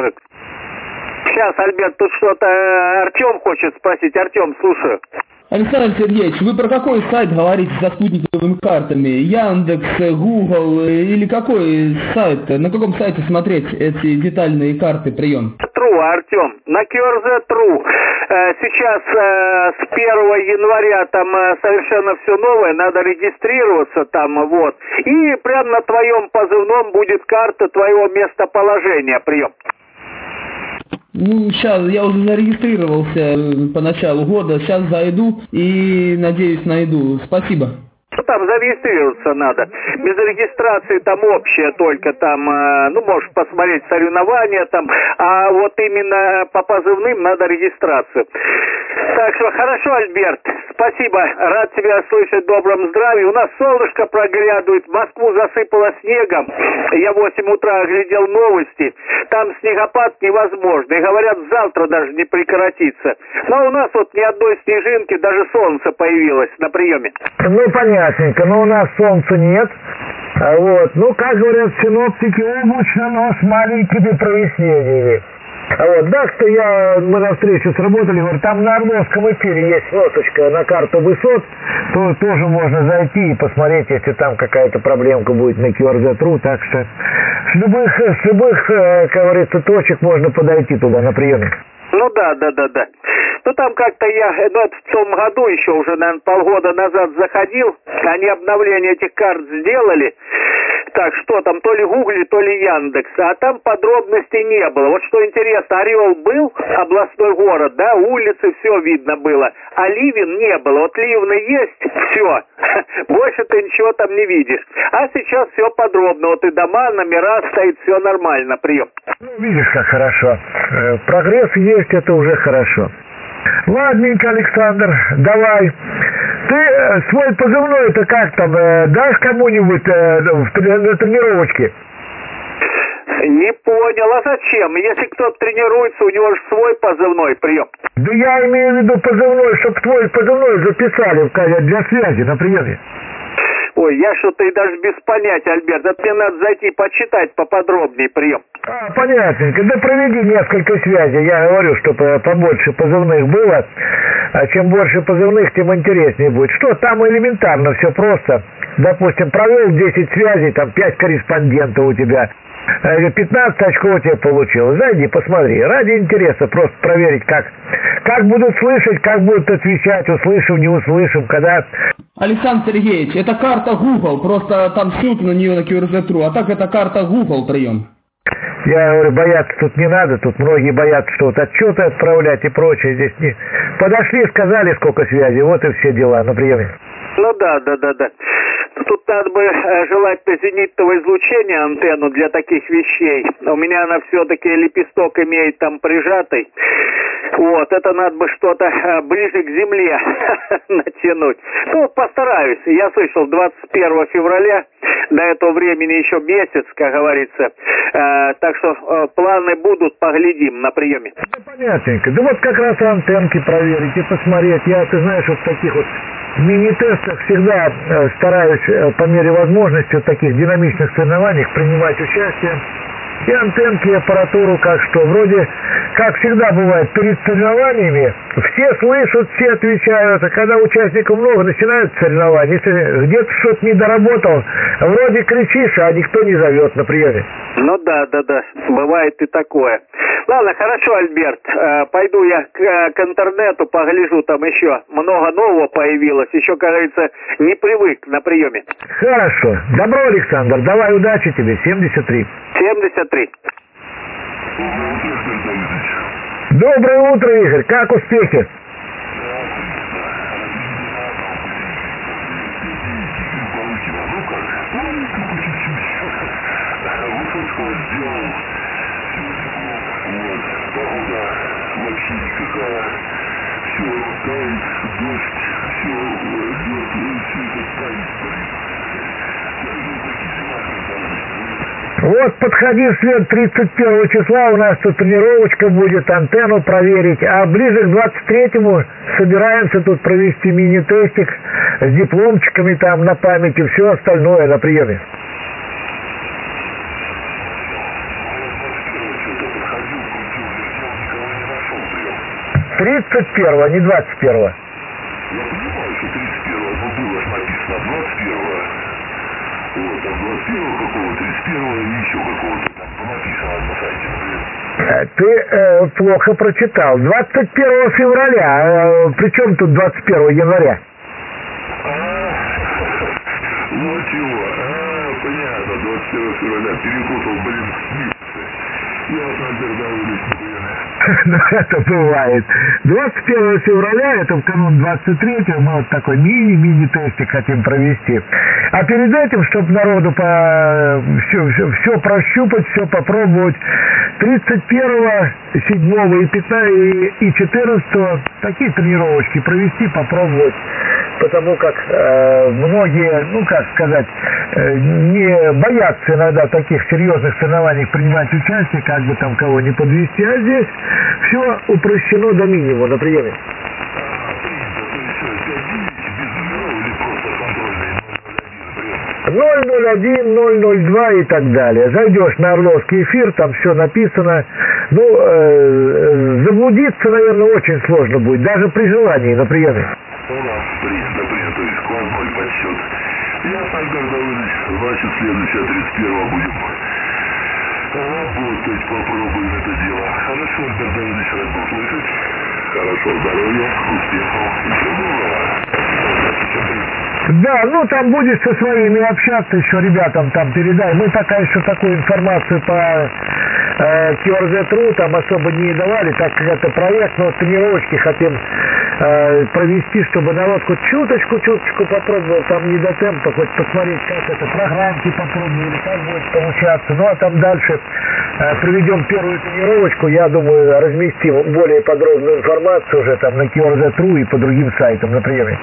N: Сейчас, Альберт, тут что-то Артем хочет спросить. Артем, слушаю.
K: Александр Сергеевич, вы про какой сайт говорите со спутниковыми картами? Яндекс, Google или какой сайт? На каком сайте смотреть эти детальные карты прием?
N: Тру, Артем, на Кёрзетру. Сейчас с первого января там совершенно все новое, надо регистрироваться там, вот. И прямо на твоем позывном будет карта твоего местоположения, прием.
K: Ну, сейчас я уже зарегистрировался по началу года, сейчас зайду и, надеюсь, найду. Спасибо.
N: Там зарегистрироваться надо. Без регистрации там общее только там, ну, можешь посмотреть соревнования там, а вот именно по позывным надо регистрацию. Так что хорошо, Альберт, спасибо, рад тебя слышать в добром здравии. У нас солнышко проглядывает, Москву засыпало снегом. Я в восемь утра оглядел новости, там снегопад невозможно. И говорят, завтра даже не прекратится. Но у нас вот ни одной снежинки, даже солнце появилось на приеме.
B: Ну, понятненько, но у нас солнца нет. Вот. Ну, как говорят синоптики, облачно, но с маленькими прояснениями. А вот, да, что я, мы на встречу сработали, говорю, там на Орловском эфире есть сносочка на карту высот, то тоже можно зайти и посмотреть, если там какая-то проблемка будет на кью ар зет точка ру, так что с любых, с любых, как говорится, точек можно подойти туда на приеме.
N: Ну да, да, да, да. Ну там как-то я, ну это в том году еще уже, наверное, полгода назад заходил, они обновление этих карт сделали. Так, что там, то ли Гугли, то ли Яндекс, а там подробностей не было. Вот что интересно, Орел был, областной город, да, улицы, все видно было, а Ливен не было. Вот Ливны есть, все, больше ты ничего там не видишь. А сейчас все подробно, вот и дома, номера стоит, все нормально, прием.
B: Ну, видишь, как хорошо. Прогресс есть, это уже хорошо. Ладненько, Александр, давай. Ты э, свой позывной-то как там, э, дашь кому-нибудь э, в, на тренировочке?
N: Не понял, а зачем? Если кто-то тренируется, у него же свой позывной, прием.
B: Да я имею в виду позывной, чтобы твой позывной записали для связи на приеме.
N: Ой, я что-то и даже без понятия, Альберт. Это мне надо зайти почитать поподробнее, прием.
B: А, понятненько. Да проведи несколько связей. Я говорю, чтобы побольше позывных было. А чем больше позывных, тем интереснее будет. Что, там элементарно, все просто. Допустим, провел десять связей, там пять корреспондентов у тебя. пятнадцать очков тебе получилось. Зайди, посмотри. Ради интереса просто проверить, как, как будут слышать, как будут отвечать, услышим, не услышим, когда...
K: Александр Сергеевич, это карта Google, просто там ссылка на нее на кью ар зет точка ру, а так это карта Google, прием.
B: Я говорю, бояться тут не надо, тут многие боятся, что вот отчеты отправлять и прочее. Здесь не... Подошли, сказали, сколько связей, вот и все дела на приеме.
N: Ну да, да, да, да. Тут надо бы э, желательно зенитного излучения антенну для таких вещей. У меня она все-таки лепесток имеет там прижатый. Вот, это надо бы что-то э, ближе к земле натянуть. Ну, постараюсь. Я слышал, двадцать первого февраля, до этого времени еще месяц, как говорится. Э, так что э, планы будут, поглядим на приеме.
B: Да понятненько. Да вот как раз антенки проверить и посмотреть. Я, ты знаешь, вот таких вот мини-тестах всегда э, стараюсь э, по мере возможности в таких динамичных соревнованиях принимать участие. И антенки, и аппаратуру, как что. Вроде, как всегда бывает, перед соревнованиями все слышат, все отвечают. А когда участников много, начинаются соревнования. Если где-то что-то не доработал, вроде кричишь, а никто не зовет на приеме.
N: Ну да, да, да, бывает и такое. Ладно, хорошо, Альберт, э, пойду я к, э, к интернету, погляжу, там еще много нового появилось. Еще, как говорится, не привык на приеме.
B: Хорошо. Добро, Александр, давай, удачи тебе. семьдесят три.
N: семьдесят три.
B: Доброе утро, Игорь. Как успехи? Вот подходи вслед тридцать первого числа, у нас тут тренировочка будет, антенну проверить, а ближе к двадцать третьему собираемся тут провести мини-тестик с дипломчиками там на память и все остальное на приеме. тридцать первого, не двадцать первого.
I: Я понимаю, что тридцать первого, но было же написано двадцать первого. Вот, там двадцать первого какого-то, тридцать первого и еще какого-то там понаписано на сайте.
B: Ты э, плохо прочитал. двадцать первого февраля, э, причем тут двадцать первого января?
I: Ну чего, а, понятно, двадцать первого февраля, перепутал, блин, месяцы. Я вот, Альберт Давыдович,
B: Ну, это бывает. двадцать первого февраля, это в канун двадцать третьего, мы вот такой мини-мини-тестик хотим провести. А перед этим, чтобы народу по... все, все, все прощупать, все попробовать, тридцать первого, седьмого и пятнадцатого и четырнадцатого такие тренировочки провести, попробовать. Потому как э, многие, ну как сказать, э, не боятся иногда в таких серьезных соревнованиях принимать участие, как бы там кого не подвести, а здесь все упрощено до минимума на приеме. ноль ноль ноль один ноль ноль два и так далее. Зайдешь на Орловский эфир, там все написано. Ну, э, заблудиться, наверное, очень сложно будет, даже при желании, на приеме.
I: Принято, принято, склад ноль подсчет. Я, Альберт Давыдович, значит, следующее тридцать первого будем работать, попробуем это дело. Хорошо, Альберт Давыдович, рад был слышать. Хорошо, здоровья, успехов, всего доброго.
B: Да, ну там будешь со своими общаться, еще ребятам там передай. Мы пока еще такую информацию по э, кью ар зет точка ру там особо не давали, так как это проект, но тренировочки хотим э, провести, чтобы народ хоть чуточку-чуточку попробовал, там не до темпа, хоть посмотреть, как это, программки попробовали, как будет получаться. Ну а там дальше э, проведем первую тренировочку, я думаю, разместим более подробную информацию уже там на кью ар зет точка ру и по другим сайтам на приеме.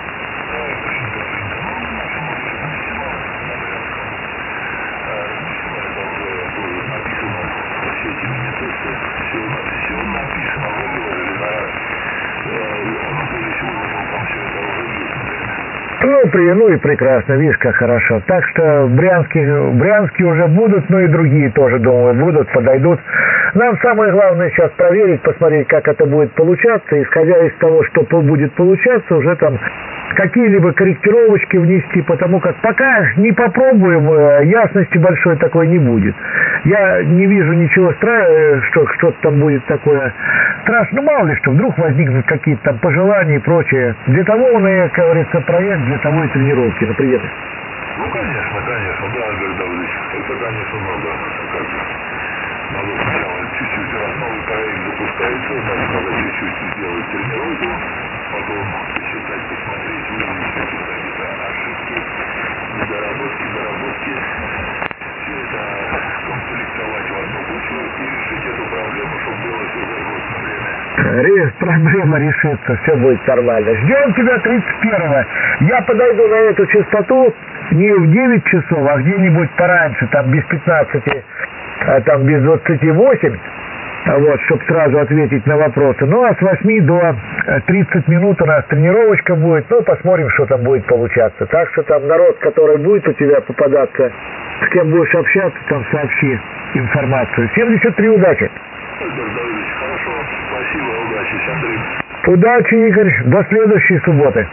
B: Ну, при, ну и прекрасно, видишь, как хорошо. Так что в Брянске, в Брянске уже будут, ну и другие тоже, думаю, будут, подойдут. Нам самое главное сейчас проверить, посмотреть, как это будет получаться. Исходя из того, что будет получаться, уже там какие-либо корректировочки внести, потому как пока не попробуем, ясности большой такой не будет. Я не вижу ничего страшного, что что-то там будет такое страшно. Ну, мало ли что, вдруг возникнут какие-то там пожелания и прочее. Для того он и, как говорится, проект, для того и тренировки, например.
I: Ну, конечно, конечно, да, Альберт Давыдович, это, конечно, много. Надо сначала чуть-чуть, раз новый проект запускается, так надо чуть-чуть сделать тренировку, потом посчитать, посмотреть, выявить какие-то ошибки, недоработки, доработки, все это скомплектовать в одну кучу и решить эту проблему, чтобы было все за время.
B: Проблема решится, все будет нормально. Ждем тебя тридцать первого. Я подойду на эту частоту не в девять часов, а где-нибудь пораньше, там без пятнадцати, а там без двадцати восьми. Вот, чтобы сразу ответить на вопросы. Ну, а с восьми до тридцати минут у нас тренировочка будет. Ну, посмотрим, что там будет получаться. Так что там народ, который будет у тебя попадаться, с кем будешь общаться, там сообщи информацию. семьдесят три, удачи.
I: Хорошо, спасибо, удачи, Андрей.
B: Удачи, Игорь, до следующей субботы.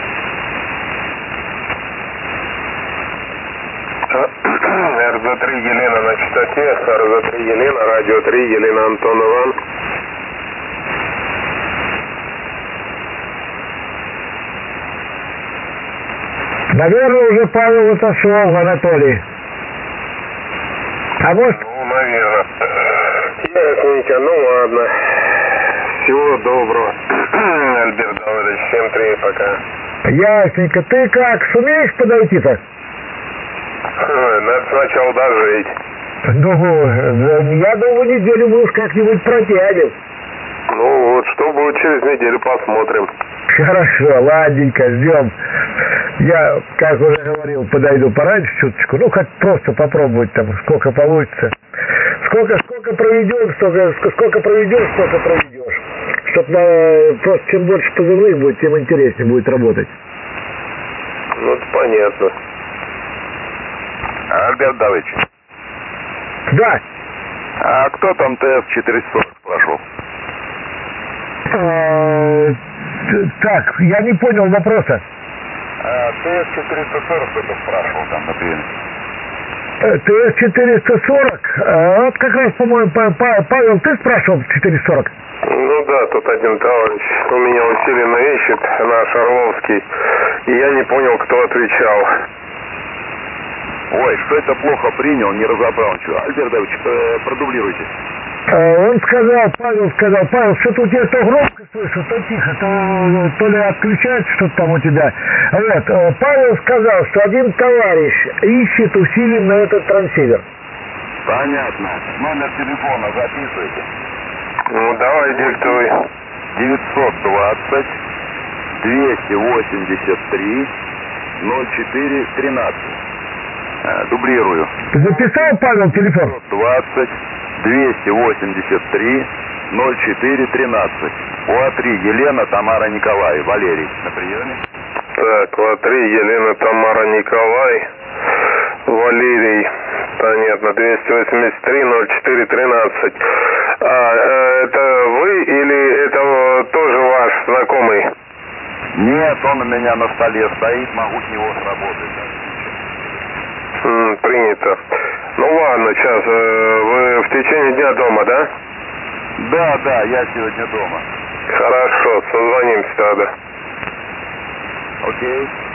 A: эр зэ три Елена на частоте, эр зэ три Елена, радио три, Елена Антонова.
B: Наверное, уже Павел отошел, Анатолий. А может...
A: Ну, наверное. Ясненько, ну ладно. Всего доброго. Альберт Давыдович, всем три, пока.
B: Ясненько. Ты как, сумеешь подойти-то?
A: Надо сначала дожить.
B: Ну, я думаю, неделю мы уж как-нибудь протянем.
A: Ну вот, что будет через неделю, посмотрим.
B: Хорошо, ладненько, ждем. Я, как уже говорил, подойду пораньше чуточку. Ну, как просто попробовать там, сколько получится. Сколько, сколько проведем, столько, сколько проведешь, столько проведешь. Чтоб на, просто чем больше позывных будет, тем интереснее будет работать.
A: Ну, это понятно.
J: Альберт Давыдович.
B: Да.
J: А кто там тэ эс четыреста сорок спрашивал?
B: А, так, я не понял вопроса.
J: А, тэ эс четыреста сорок кто-то спрашивал там на приеме.
B: тэ эс четыреста сорок? А, вот как раз, по-моему, Павел, ты спрашивал четыреста сорок?
A: Ну да, тут один товарищ у меня усиленно ищет, наш Орловский, и я не понял, кто отвечал.
J: Ой, что это плохо принял, не разобрал ничего. Альберт Давыдович, э, продублируйте.
B: Он сказал, Павел сказал, Павел, что-то у тебя то громко слышу, то тихо, то, то ли отключается что-то там у тебя. Вот, Павел сказал, что один товарищ ищет усиленно этот трансивер.
J: Понятно. Номер телефона записывайте.
A: Ну, давай, диктуй.
J: девятьсот двадцать двести восемьдесят три ноль четыре тринадцать. Э, дублирую.
B: Записал, Павел, телефон?
J: девятьсот двадцать двести восемьдесят три ноль четыре тринадцать. О три Елена, Тамара, Николай, Валерий на приеме.
A: Так, О три Елена, Тамара, Николай. Валерий. Понятно. двести восемьдесят три ноль четыре тринадцать. А, э, это вы или это тоже ваш знакомый?
J: Нет, он у меня на столе стоит, могу с него сработать.
A: М, принято. Ну ладно, сейчас. Э, вы в течение дня дома, да?
J: Да, да, я сегодня дома.
A: Хорошо, созвонимся тогда.
J: Окей.